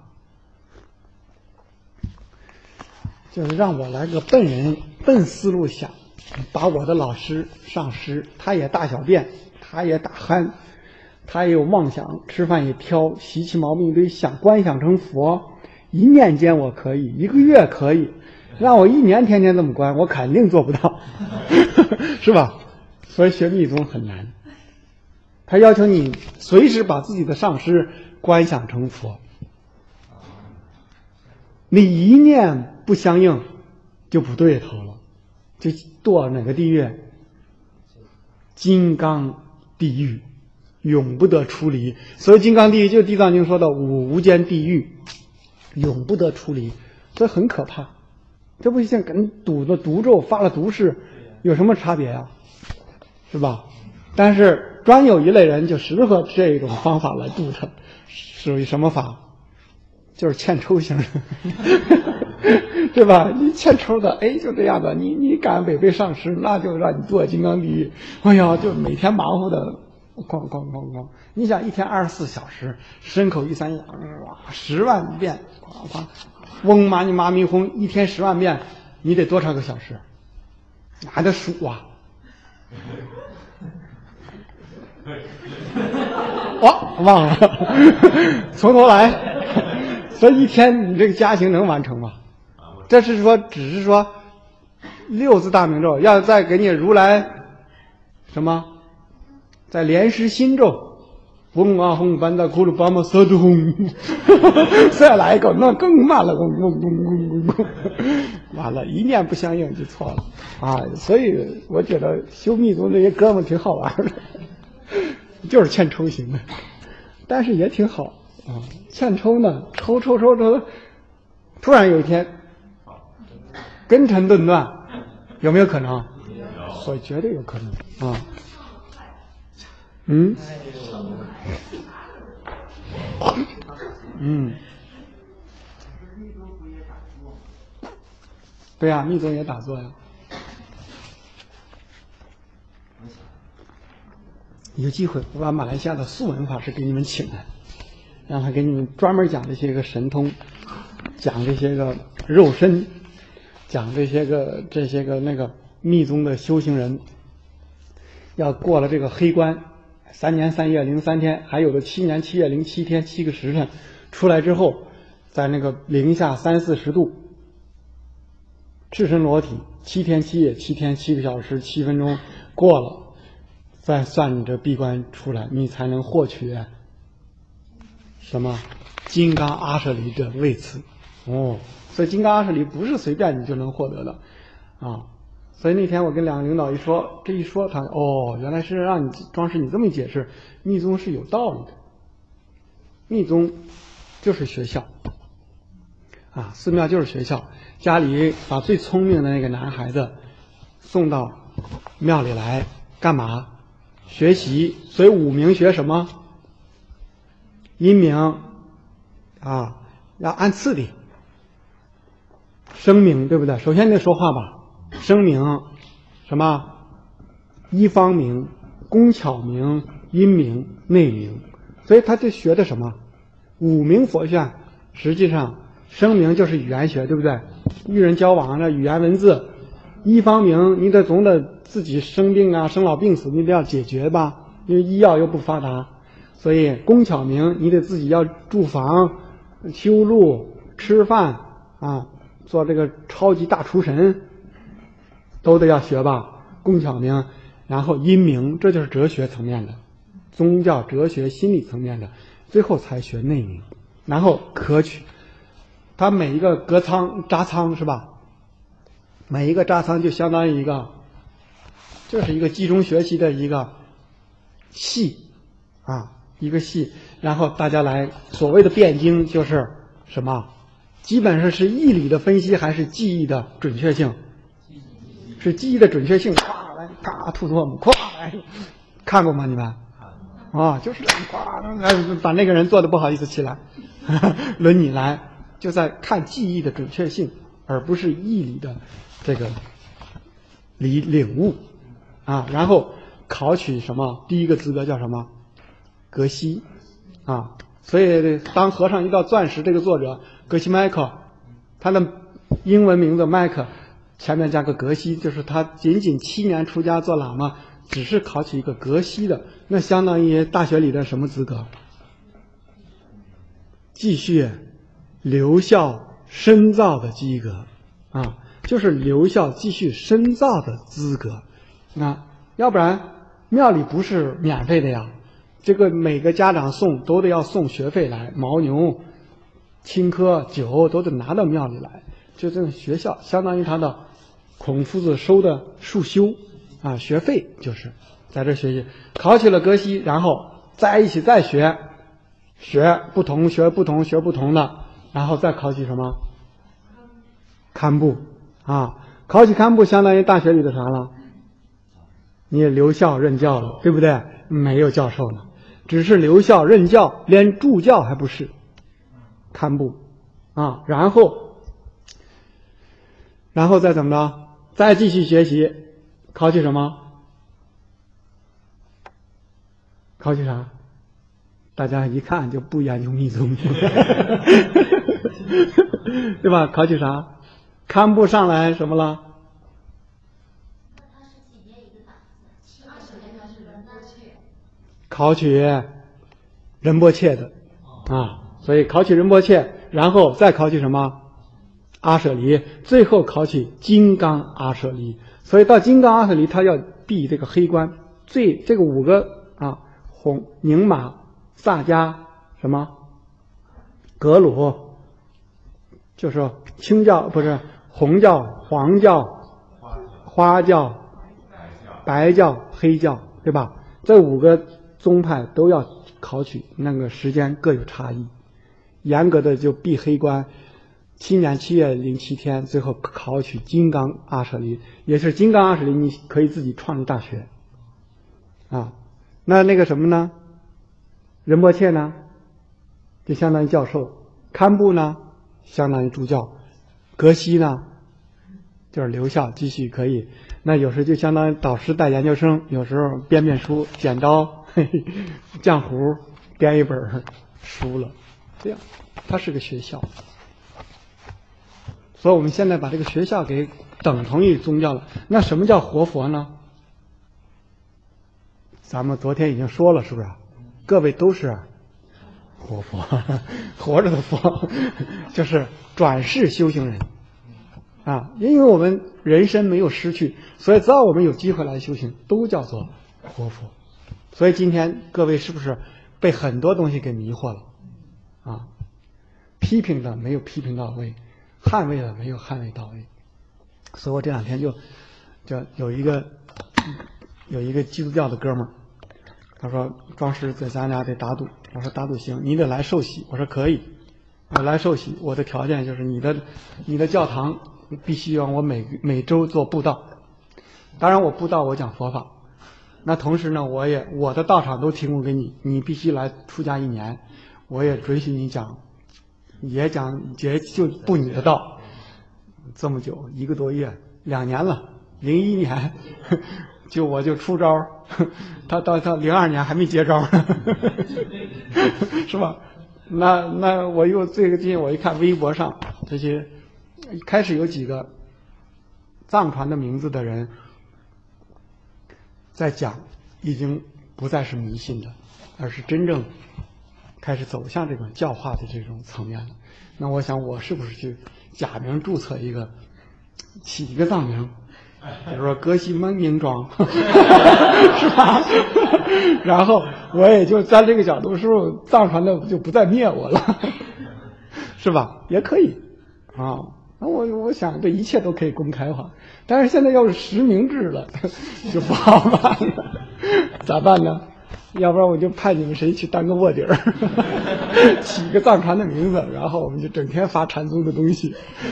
就是让我来个笨思路想，把我的老师上师，他也大小便，他也打鼾，他也有妄想，吃饭也挑，习气毛病一堆，想观想成佛，一念间我可以，1个月可以，让我1年天天这么观，我肯定做不到，是吧？所以学密宗很难，他要求你随时把自己的上师观想成佛，你一念不相应就不对头了，就堕哪个地狱？金刚地狱，永不得出离。所以金刚地狱就是地藏经说的无间地狱，永不得出离，所以很可怕。这不像跟赌的毒咒发了毒誓有什么差别啊？是吧？但是专有一类人就适合这种方法来度他，属于什么法？就是欠抽型的对吧？你欠抽的，哎，就这样的，你敢违背上师，那就让你堕金刚地狱。哎呀，就每天忙活的哐哐哐哐。你想一天24小时，身口意三业，哇，10万遍，哐哐，嗡嘛呢嘛咪吽，一天10万遍，你得多少个小时？还得数啊。忘了，从头来。所以一天你这个加行能完成吗？这是说，只是说6字大明咒，要再给你如来什么，再连时心咒，嗡啊吽班达库鲁巴玛瑟杜吽，再来一个，那更慢了，嗡嗡嗡嗡嗡，完了，一念不相应就错了啊！所以我觉得修密宗这些哥们挺好玩的，就是欠抽型的，但是也挺好啊。欠抽呢，抽，突然有一天根尘顿断，有没有可能？所以绝对有可能啊。对呀，密宗也打坐呀。有机会我把马来西亚的素文法师给你们请来，让他给你们专门讲这些个神通，讲这些个肉身，讲这些个那个密宗的修行人，要过了这个黑关，3年3夜03天，还有的7年7夜07天7个时辰，出来之后，在那个零下30-40度，赤身裸体，7天7夜7天7个小时7分钟过了，再算你这闭关出来，你才能获取什么金刚阿舍离的位次哦。所以金刚阿舍离不是随便你就能获得的啊。所以那天我跟2个领导一说，这一说他原来是让你庄师你这么一解释，密宗是有道理的。密宗就是学校啊，寺庙就是学校。家里把最聪明的那个男孩子送到庙里来干嘛？学习。所以五名学什么？阴明啊，要按次第。声明对不对？首先你得说话吧。声明什么？一方明、工巧明、阴明、内明。所以他就学的什么？五明佛学，实际上声明就是语言学，对不对？与人交往的语言文字。一方明，你总得自己生病啊、生老病死，你得要解决吧，因为医药又不发达。所以工巧明，你得自己要住房、修路、吃饭啊，做这个超级大厨神，都得要学吧。工巧明，然后阴明，这就是哲学层面的，宗教、哲学、心理层面的，最后才学内明，然后可取。它每一个隔仓、扎仓是吧？每一个扎仓就相当于一个，就是一个集中学习的一个系啊，一个系。然后大家来所谓的辩经就是什么？基本上是义理的分析还是记忆的准确性？是记忆的准确性。咵来，嘎吐唾沫，咵来，看过吗？你们？啊，就是咵，把那个人做的不好意思起来，轮你来，就在看记忆的准确性，而不是义理的这个领悟啊。然后考取什么？第一个资格叫什么？格西啊。所以当和尚遇到钻石这个作者格西麦克，他的英文名字麦克前面加个格西，就是他仅仅7年出家做喇嘛，只是考取一个格西的，那相当于大学里的什么资格？继续留校深造的资格啊，就是留校继续深造的资格。那要不然庙里不是免费的呀，这个每个家长都得要送学费来，牦牛、青稞、酒都得拿到庙里来。就这种学校相当于他的孔夫子收的束修啊，学费就是在这学习，考取了格西，然后在一起再学不同的，然后再考取什么？堪布啊，考取堪布相当于大学里的啥了？你也留校任教了，对不对？没有教授了，只是留校任教，连助教还不是。堪布啊，然后再怎么着？再继续学习，考取什么？考取啥？大家一看就不研究密宗，对吧？考取啥？堪布上来什么了？考取仁波切的啊，所以考取仁波切，然后再考取什么？阿舍离，最后考取金刚阿舍离。所以到金刚阿舍离，他要闭这个黑关，这个5个啊，宁玛、萨迦什么格鲁，就是清教不是红教、黄教、花教、白教、黑教，对吧？这5个宗派都要考取，那个时间各有差异。严格的就闭黑关，7年7月07天，最后考取金刚阿舍离，也是金刚阿舍离，你可以自己创立大学啊。那个什么呢？仁波切呢，就相当于教授；堪布呢，相当于助教；格西呢，就是留校继续可以。那有时就相当于导师带研究生，有时候编书、剪刀、浆糊编一本书了，这样它是个学校。所以我们现在把这个学校给等同于宗教了。那什么叫活佛呢？咱们昨天已经说了，是不是？各位都是活佛，活着的佛，就是转世修行人啊。因为我们人生没有失去，所以只要我们有机会来修行，都叫做活佛。所以今天各位是不是被很多东西给迷惑了啊？批评的没有批评到位，捍卫的没有捍卫到位。所以我这2天就有一个基督教的哥们儿，他说庄师在咱俩得打赌，我说打赌行，你得来受洗，我说可以来受洗，我的条件就是你的教堂必须让我每周做布道。当然我布道我讲佛法，那同时呢我的道场都提供给你，你必须来出家1年，我也准许你讲，也就布你的道。这么久1个多月2年了，01年我就出招，他到02年还没接招呢，是吧？那我又最近我一看微博上这些，开始有几个藏传的名字的人在讲，已经不再是迷信的，而是真正开始走向这种教化的这种层面了。那我想我是不是去假名注册起一个藏名，比如说格西蒙宁庄是吧？然后我也就在这个角度，是不是藏传的就不再灭我了，是吧？也可以啊。那我想这一切都可以公开化，但是现在要是实名制了就不好办了，咋办呢？要不然我就派你们谁去当个卧底儿，起个藏传的名字，然后我们就整天发禅宗的东西。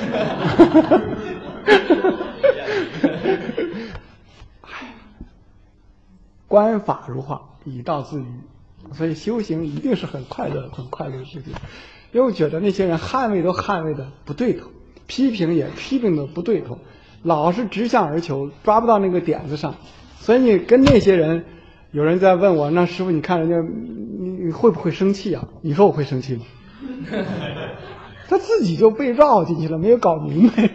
观法如画，以道自娱，所以修行一定是很快乐的事情。因为我觉得那些人捍卫的不对头，批评也批评的不对头，老是直向而求，抓不到那个点子上。所以你跟那些人，有人在问我，那师父你看人家你会不会生气啊？你说我会生气吗？他自己就被绕进去了，没有搞明白。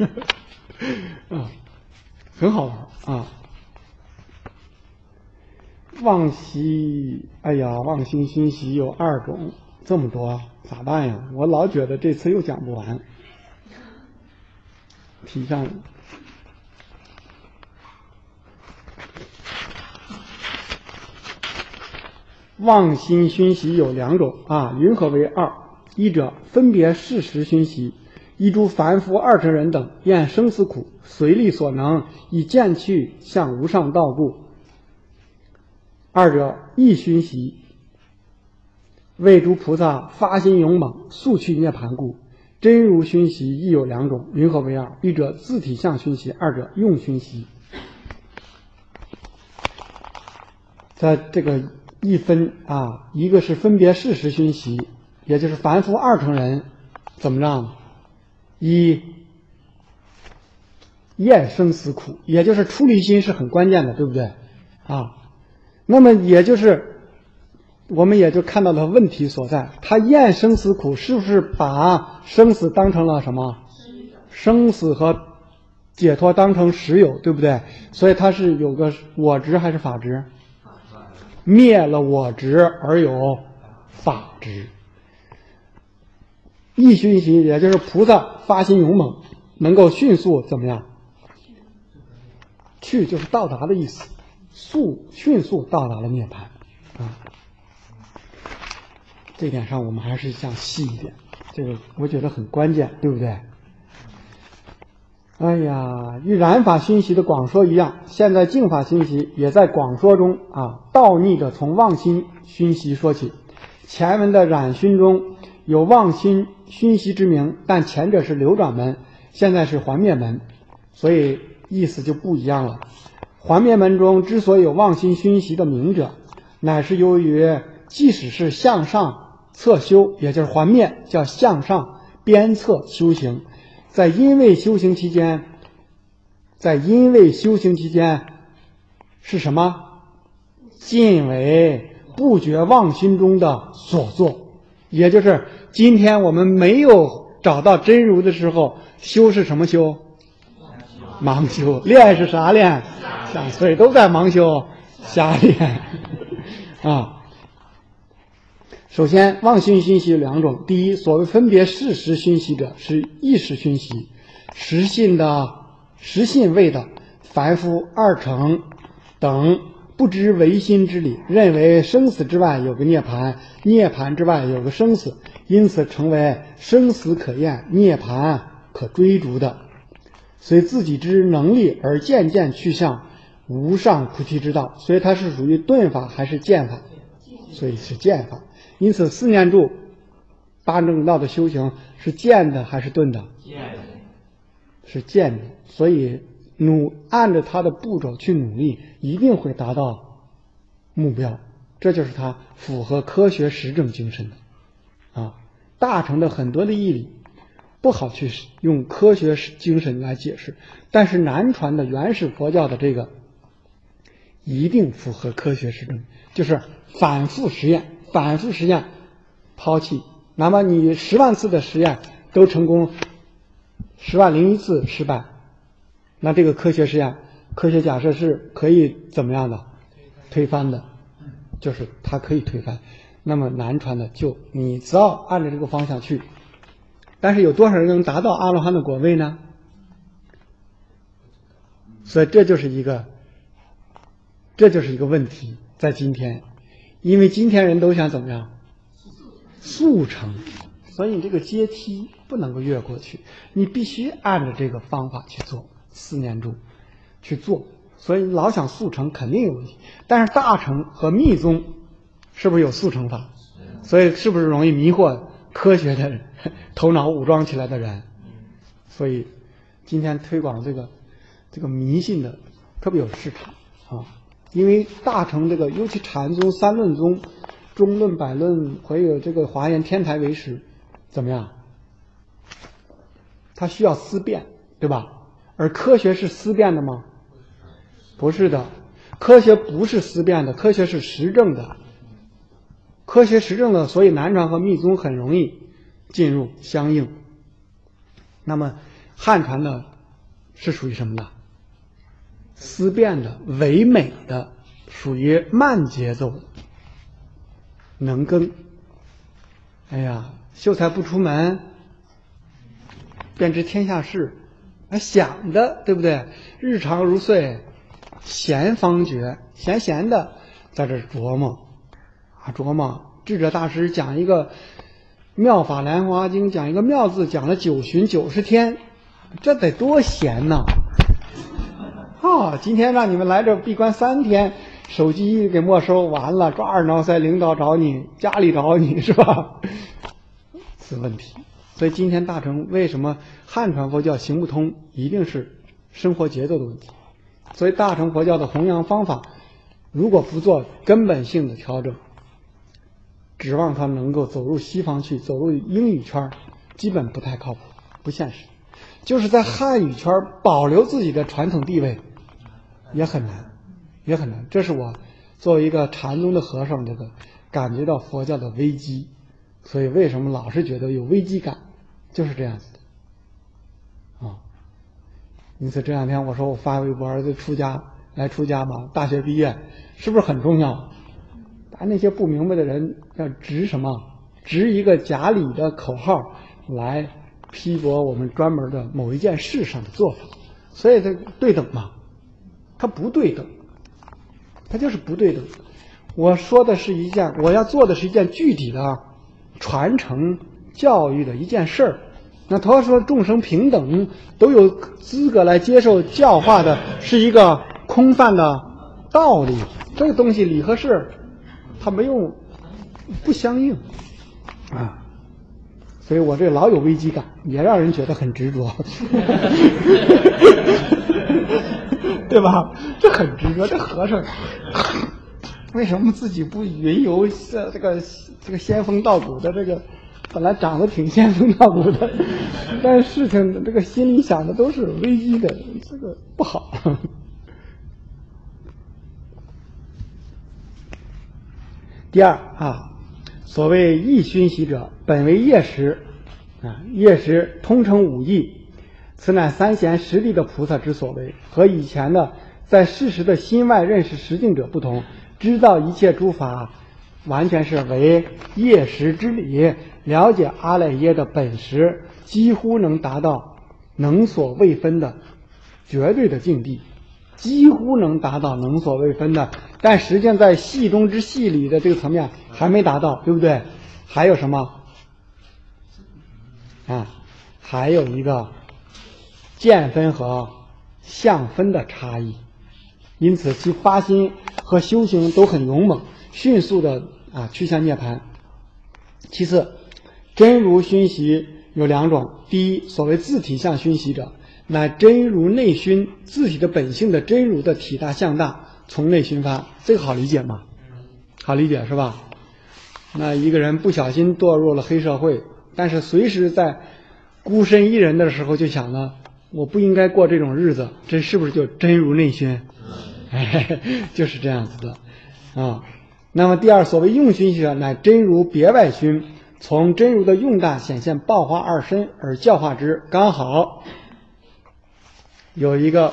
很好玩啊。妄习，哎呀，妄心熏习有2种，这么多咋办呀？我老觉得这次又讲不完。题上妄心熏习有2种啊，云何为2？一者分别事实熏习，一诸凡夫2乘人等厌生死苦，随力所能以渐去向无上道故。2者意熏习，为诸菩萨发心勇猛，速去涅盘故。真如熏习亦有2种，云何为2？一者自体相熏习，2者用熏习。在这个一分啊，一个是分别事实熏习，也就是凡夫2乘人怎么着？一厌生死苦，也就是出离心是很关键的，对不对啊？那么也就是我们也就看到了问题所在，他厌生死苦是不是把生死当成了什么？生死和解脱当成实有，对不对？所以他是有个我执还是法执？灭了我执而有法执。意熏习也就是菩萨发心勇猛，能够迅速怎么样？去就是到达的意思，迅速到达了涅槃啊。这点上我们还是想细一点，这个我觉得很关键，对不对？哎呀，与染法熏习的广说一样，现在净法熏习也在广说中啊，倒逆的从妄心熏习说起。前文的染熏中有妄心熏习之名，但前者是流转门，现在是还灭门，所以意思就不一样了。还灭门中之所以有妄心熏习的名者，乃是由于即使是向上侧修，也就是还灭，叫向上鞭策修行，在因位修行期间是什么？尽为不觉妄心中的所作。也就是今天我们没有找到真如的时候，修是什么修？盲修。练是啥练？所以都在盲修瞎练啊。首先妄心熏习有2种，第一，所谓分别事实熏习者是意识熏习，实信位的凡夫2乘等不知唯心之理，认为生死之外有个涅槃，涅槃之外有个生死，因此成为生死可厌，涅槃可追逐的，随自己之能力而渐渐去向无上菩提之道。所以它是属于顿法还是渐法？所以是渐法。因此四念住八正道的修行是渐的还是顿的？是渐的，所以按着他的步骤去努力，一定会达到目标。这就是他符合科学实证精神的啊。大乘的很多的义理不好去用科学精神来解释，但是南传的原始佛教的这个一定符合科学实证，就是反复实验，抛弃，哪怕你10万次的实验都成功，10万零一次失败，那这个科学实验，科学假设是可以怎么样的推翻的，就是它可以推翻。那么南传的就你只要按照这个方向去，但是有多少人能达到阿罗汉的果位呢？所以这就是一个问题，在今天，因为今天人都想怎么样速成，所以你这个阶梯不能够越过去，你必须按照这个方法去做，4念住去做，所以你老想速成肯定有问题。但是大乘和密宗是不是有速成法？所以是不是容易迷惑科学的人，头脑武装起来的人？所以今天推广这个迷信的特别有市场啊，因为大乘这个尤其禅宗、三论宗、中论、百论，还有这个华严、天台为师，怎么样？它需要思辨，对吧？而科学是思辨的吗？不是的，科学不是思辨的，科学是实证的。科学实证的，所以南传和密宗很容易进入相应。那么汉传呢，是属于什么呢？思辨的、唯美的，属于慢节奏的，能耕。哎呀，秀才不出门，便知天下事。想的，对不对？日常如睡，闲方觉，闲的在这琢磨。智者大师讲一个妙法莲华经，讲一个妙字，讲了9旬90天，这得多闲呐！今天让你们来这闭关3天，手机给没收完了，抓耳挠腮，领导找你，家里找你，是吧？是问题。所以今天大乘为什么汉传佛教行不通，一定是生活节奏的问题。所以大乘佛教的弘扬方法，如果不做根本性的调整，指望它能够走入西方去，走入英语圈，基本不太靠谱，不现实。就是在汉语圈保留自己的传统地位，也很难。这是我作为一个禅宗的和尚，这个感觉到佛教的危机。所以为什么老是觉得有危机感，就是这样子的因此这2天我说我发微博，儿子出家嘛，大学毕业是不是很重要？把那些不明白的人要执一个假理的口号来批驳我们专门的某一件事上的做法。所以它对等嘛，它不对等，它就是不对等。我要做的是一件具体的传承教育的一件事儿。那他说众生平等，都有资格来接受教化的，是一个空泛的道理。这个东西理和事它不相应所以我这老有危机感，也让人觉得很执着对吧？这很执着，这和尚为什么自己不云游这个仙风道骨的，这个本来长得挺仙风道骨的，但是事情这个心里想的都是危机的，这个不好第二所谓意熏习者，本为业识业识通称5义，此乃3贤实地的菩萨之所为，和以前的在事实的心外认识实境者不同，知道一切诸法完全是为业识之理，了解阿赖耶的本实，几乎能达到能所未分的绝对的境地，几乎能达到能所未分的，但实际上在细中之细里的这个层面还没达到，对不对？还有什么还有一个见分和相分的差异，因此其发心和修行都很勇猛，迅速的趋向涅槃。其次， 真如熏习有2种，第一，所谓自体相熏习者，乃真如内熏自体的本性的真如的体大相大，从内熏发，这个好理解吗？好理解是吧？那一个人不小心堕入了黑社会，但是随时在孤身一人的时候就想呢，我不应该过这种日子，这是不是就真如内熏？就是这样子的啊。那么第二，所谓用熏习者，乃真如别外熏，从真如的用大显现报化二身而教化之。刚好有一个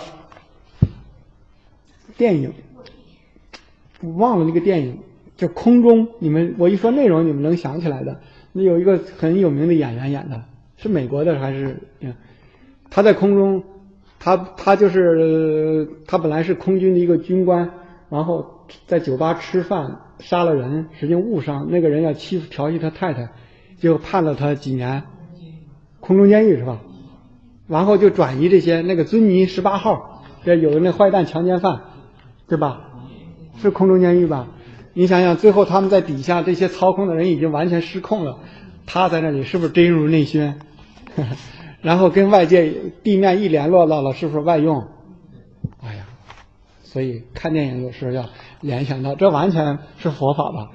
电影，我忘了那个电影，就空中，我一说内容你们能想起来的，那有一个很有名的演员演的，是美国的还是？他在空中，他本来是空军的一个军官，然后在酒吧吃饭杀了人，实际误伤那个人要调戏他太太，就判了他几年空中监狱是吧？然后就转移这些那个尊尼18号，这有的那坏蛋强奸犯，对吧？是空中监狱吧？你想想，最后他们在底下这些操控的人已经完全失控了，他在那里是不是真如内熏？然后跟外界地面一联络到了，是不是外用？哎呀，所以看电影有时候要联想到，这完全是佛法吧？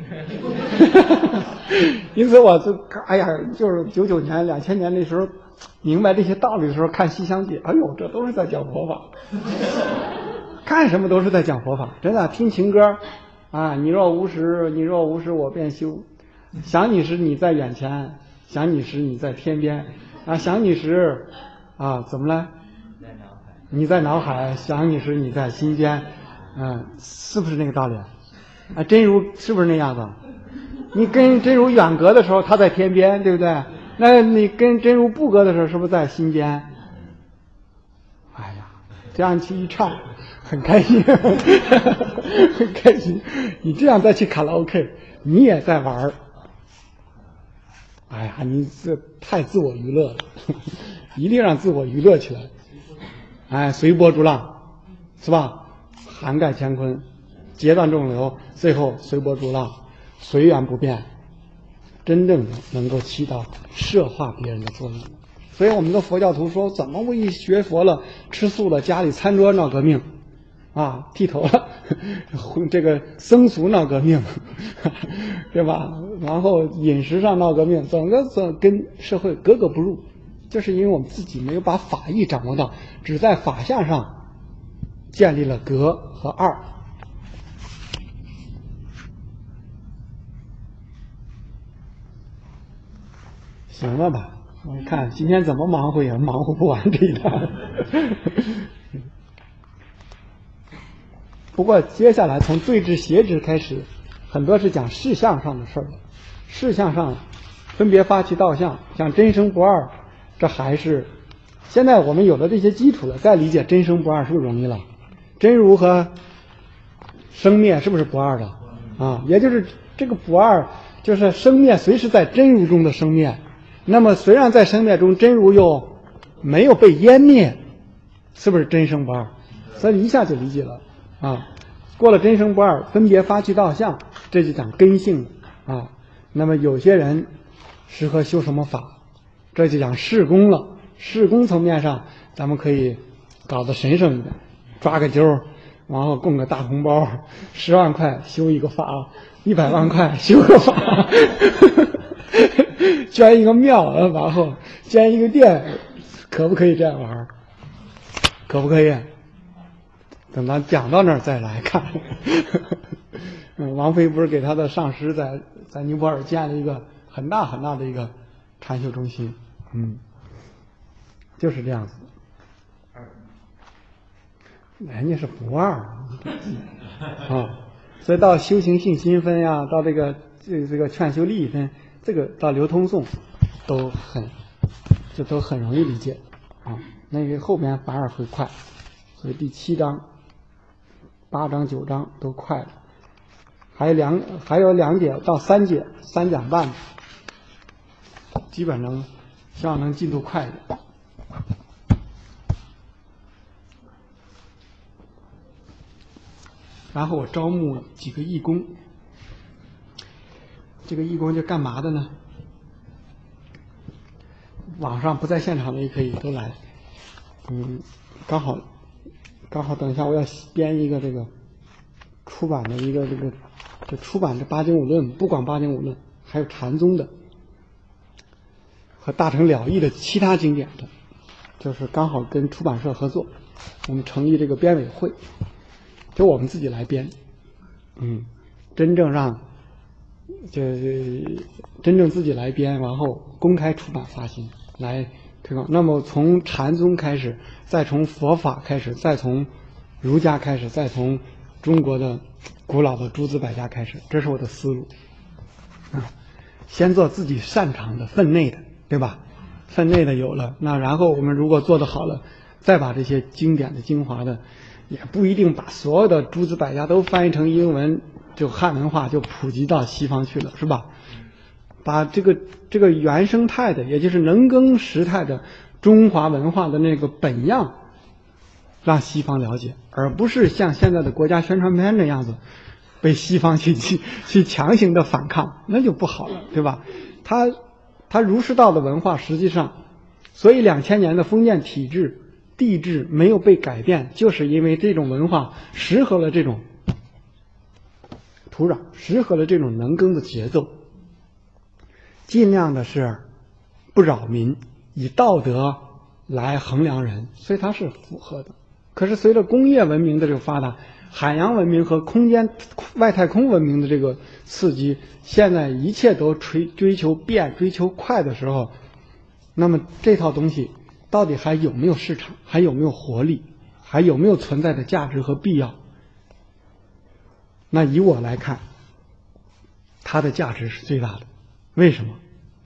因此我就是99年、2000年那时候明白这些道理的时候，看《西厢记》，哎呦，这都是在讲佛法。看什么都是在讲佛法，真的。听情歌啊，你若无时，我便休。想你时你在眼前，想你时你在天边啊，想你时啊怎么了？你在脑海，想你时你在心间，是不是那个道理啊？真如是不是那样子？你跟真如远隔的时候，他在天边，对不对？那你跟真如不隔的时候，是不是在心间？哎呀，这样去一唱，很开心，很开心。你这样再去卡拉 OK， 你也在玩儿。哎呀，你这太自我娱乐了，一定让自我娱乐起来。哎，随波逐浪，是吧？涵盖乾坤，截断众流，最后随波逐浪，随缘不变，真正的能够起到摄化别人的作用。所以我们的佛教徒说，怎么我一学佛了，吃素了，家里餐桌闹革命啊，剃头了，这个僧俗闹革命，对吧？然后饮食上闹革命，整个跟社会格格不入，就是因为我们自己没有把法义掌握到，只在法相上建立了格和二。行了吧？我看今天怎么忙活也忙活不完这一段。不过接下来从对治邪执开始，很多是讲事相上的事儿了。事相上分别发起道相，像真生不二，这还是现在我们有了这些基础了，再理解真生不二是不是容易了？真如和生灭是不是不二的啊？也就是这个不二，就是生灭随时在真如中的生灭。那么虽然在生灭中真如又没有被湮灭，是不是真生不二？所以一下就理解了啊。过了真生不二，分别发起道相，这就讲根性啊。那么有些人适合修什么法，这就讲事功了。事功层面上，咱们可以搞得神圣一点，抓个阄，然后供个大红包，10万块修一个法，100万块修个法。捐一个庙，然后建一个店，可不可以这样玩？可不可以？等咱讲到那儿再来看。王菲不是给他的上师在尼泊尔建了一个很大很大的一个禅修中心，就是这样子。人家是不二啊，所以到修行信心分呀，到这个劝修利益分。这个到流通颂都很容易理解啊，那个后面反而会快，所以第7章、8章、9章都快了，还有2节到3节，3讲半，基本上希望能进度快一点。然后我招募几个义工。这个义工就干嘛的呢？ 网上不在现场的也可以都来。刚好等一下我要编一个这个出版的一个这出版的八经五论，不光八经五论，还有禅宗的和大乘了义的其他经典的，就是刚好跟出版社合作，我们成立这个编委会，就我们自己来编，真正让真正自己来编，然后公开出版发行来推广。那么从禅宗开始，再从佛法开始，再从儒家开始，再从中国的古老的诸子百家开始，这是我的思路。先做自己擅长的分内的，对吧？分内的有了，那然后我们如果做得好了，再把这些经典的精华的，也不一定把所有的诸子百家都翻译成英文，就汉文化就普及到西方去了，是吧？把这个原生态的，也就是能耕时态的中华文化的那个本样，让西方了解，而不是像现在的国家宣传片这样子，被西方去强行的反抗，那就不好了，对吧？他儒释道的文化，实际上，所以2000年的封建体制、帝制没有被改变，就是因为这种文化适合了这种土壤，适合了这种能耕的节奏，尽量的是不扰民，以道德来衡量人，所以它是符合的。可是随着工业文明的这个发达，海洋文明和空间外太空文明的这个刺激，现在一切都追求变、追求快的时候，那么这套东西到底还有没有市场，还有没有活力，还有没有存在的价值和必要？那以我来看，它的价值是最大的。为什么？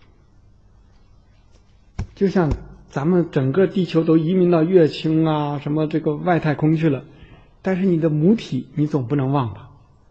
就像咱们整个地球都移民到月球啊，什么这个外太空去了，但是你的母体你总不能忘吧？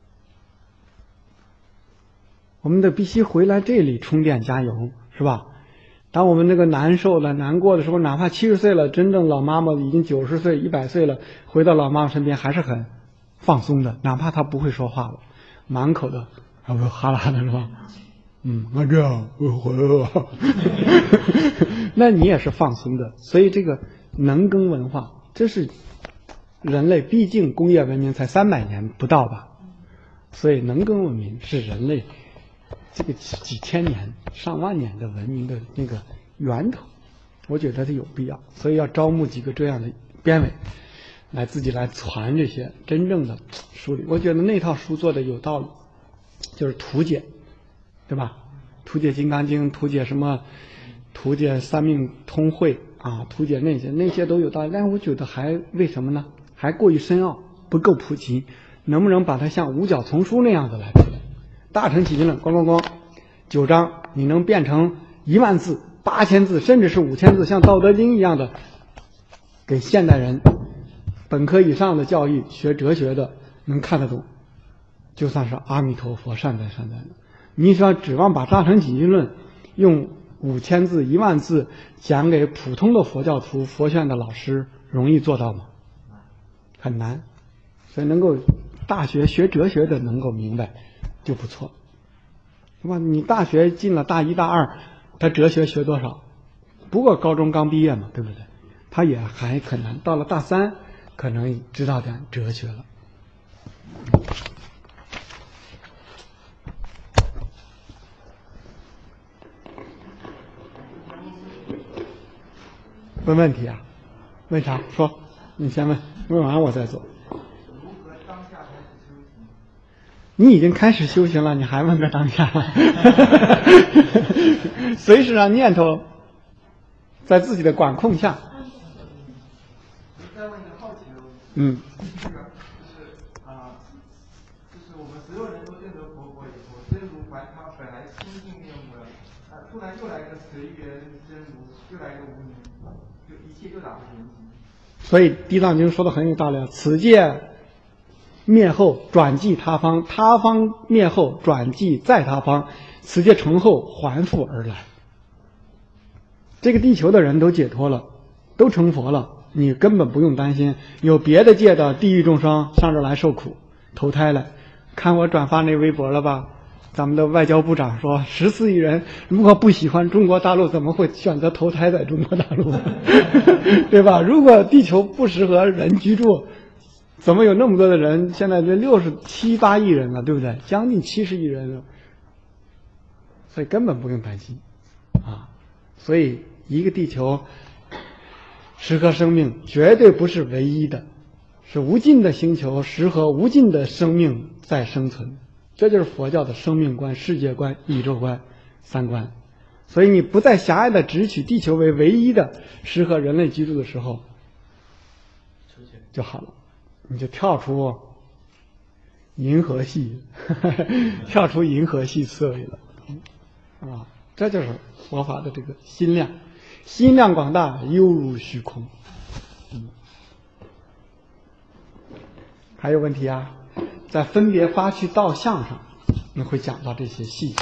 我们得必须回来这里充电加油，是吧？当我们这个难受了、难过的时候，哪怕70岁了，真正老妈妈已经90岁、100岁了，回到老妈妈身边还是很放松的，哪怕她不会说话了，满口的哈啦的是吧？我这样我回来了，那你也是放松的。所以这个能耕文化，这是人类，毕竟工业文明才300年不到吧，所以能耕文明是人类这个几千年、上万年的文明的那个源头，我觉得它有必要，所以要招募几个这样的编委，来自己来传这些真正的书里。我觉得那套书做的有道理，就是图解，对吧？图解《金刚经》，图解什么？图解三命通会啊，图解那些都有道理，但是我觉得为什么呢？还过于深奥，不够普及。能不能把它像五角丛书那样子来？大乘起信论，咣9章，你能变成10000字、8000字，甚至是5000字，像《道德经》一样的，给现代人本科以上的教育学哲学的能看得懂，就算是阿弥陀佛，善哉善哉的。你说指望把大乘起信论用5000字、10000字讲给普通的佛教徒、佛学院的老师，容易做到吗？很难。所以能够大学学哲学的能够明白就不错，是吧？你大学进了大1、大2，他哲学学多少？不过高中刚毕业嘛，对不对？他也还很难。到了大3，可能知道点哲学了。问问题啊？问啥？说，你先问，问完我再做。你已经开始修行了，你还问个当下？随时让念头在自己的管控下。 再问一个好奇的问题。就是我们所有人都证得佛果以后，真如还他本来清净面目了，突然又来个随缘真如，又来个无名，就一切又打回原形。 所以《地藏经》说的很有道理，此界灭后转即他方，他方灭后转即在他方，此界成后还复而来。这个地球的人都解脱了，都成佛了，你根本不用担心有别的界的地狱众生上这来受苦投胎来。看我转发那微博了吧？ 咱们的外交部长说，14亿人如果不喜欢中国大陆，怎么会选择投胎在中国大陆？对吧？如果地球不适合人居住，怎么有那么多的人？现在这67、8亿人了，对不对？将近70亿人了，所以根本不用担心啊。所以一个地球适合生命，绝对不是唯一的，是无尽的星球适合无尽的生命在生存。这就是佛教的生命观、世界观、宇宙观三观。所以你不再狭隘的只取地球为唯一的适合人类居住的时候就好了，你就跳出银河系跳出银河系思维了啊！这就是佛法的这个心量，心量广大，犹如虚空。还有问题啊？在分别发趣道相上，你会讲到这些细节。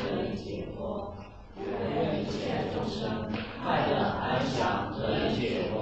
快乐安详得以解脱。